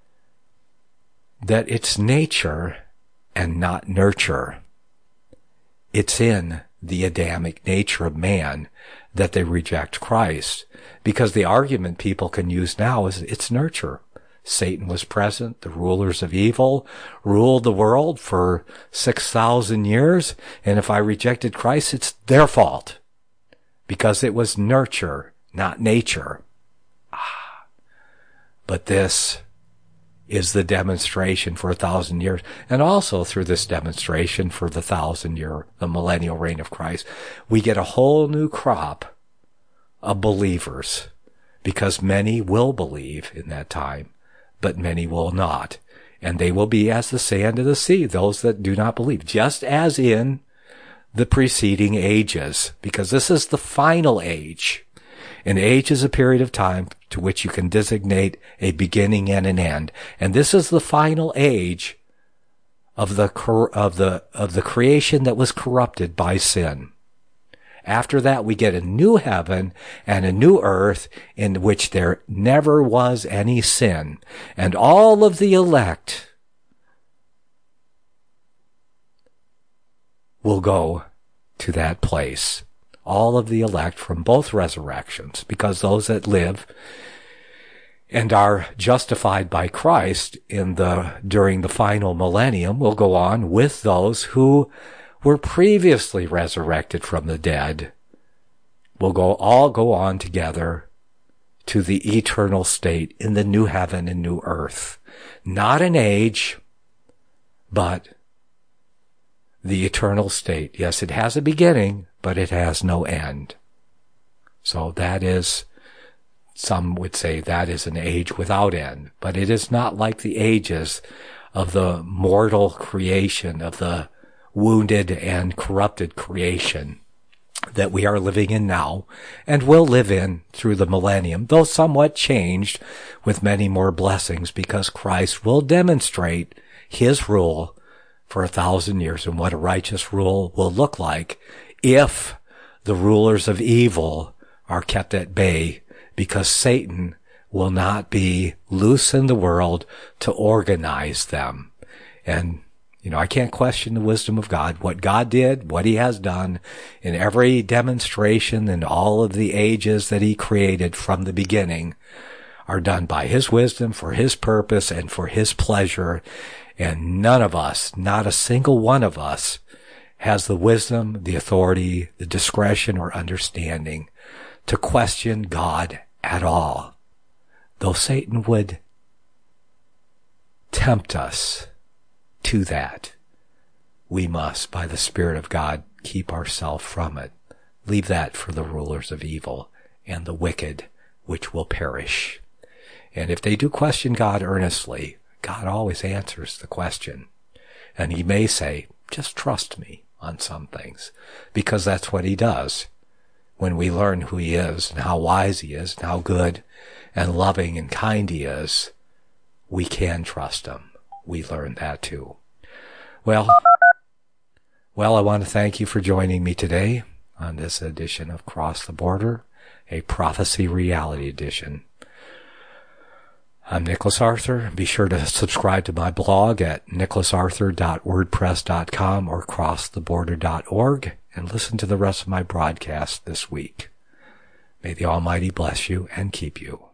nature and not nurture. It's in the Adamic nature of man that they reject Christ, because the argument people can use now is it's nurture. Satan was present. The rulers of evil ruled the world for 6,000 years. And if I rejected Christ, it's their fault, because it was nurture, not nature. But this is the demonstration for 1,000 years. And also through this demonstration for the 1,000-year, the millennial reign of Christ, we get a whole new crop of believers, because many will believe in that time, but many will not. And they will be as the sand of the sea, those that do not believe, just as in the preceding ages, because this is the final age. An age is a period of time to which you can designate a beginning and an end. And this is the final age of the creation that was corrupted by sin. After that, we get a new heaven and a new earth in which there never was any sin. And all of the elect will go to that place. All of the elect from both resurrections, because those that live and are justified by Christ during the final millennium will go on with those who were previously resurrected from the dead. Will all go on together to the eternal state in the new heaven and new earth. Not an age, but the eternal state. Yes, it has a beginning, but it has no end. So that is, some would say that is an age without end, but it is not like the ages of the mortal creation, of the wounded and corrupted creation that we are living in now and will live in through the millennium, though somewhat changed with many more blessings, because Christ will demonstrate his rule for 1,000 years and what a righteous rule will look like if the rulers of evil are kept at bay, because Satan will not be loose in the world to organize them. And I can't question the wisdom of God, what God did, what he has done in every demonstration and all of the ages that he created from the beginning are done by his wisdom, for his purpose, and for his pleasure. And none of us, not a single one of us, has the wisdom, the authority, the discretion, or understanding to question God at all. Though Satan would tempt us to that, we must, by the Spirit of God, keep ourselves from it. Leave that for the rulers of evil and the wicked, which will perish. And if they do question God earnestly, God always answers the question. And he may say, just trust me on some things, because that's what he does. When we learn who he is and how wise he is and how good and loving and kind he is, we can trust him. We learn that too. Well, I want to thank you for joining me today on this edition of Cross the Border, a Prophecy Reality Edition. I'm Nicholas Arthur. Be sure to subscribe to my blog at nicholasarthur.wordpress.com or crosstheborder.org and listen to the rest of my broadcasts this week. May the Almighty bless you and keep you.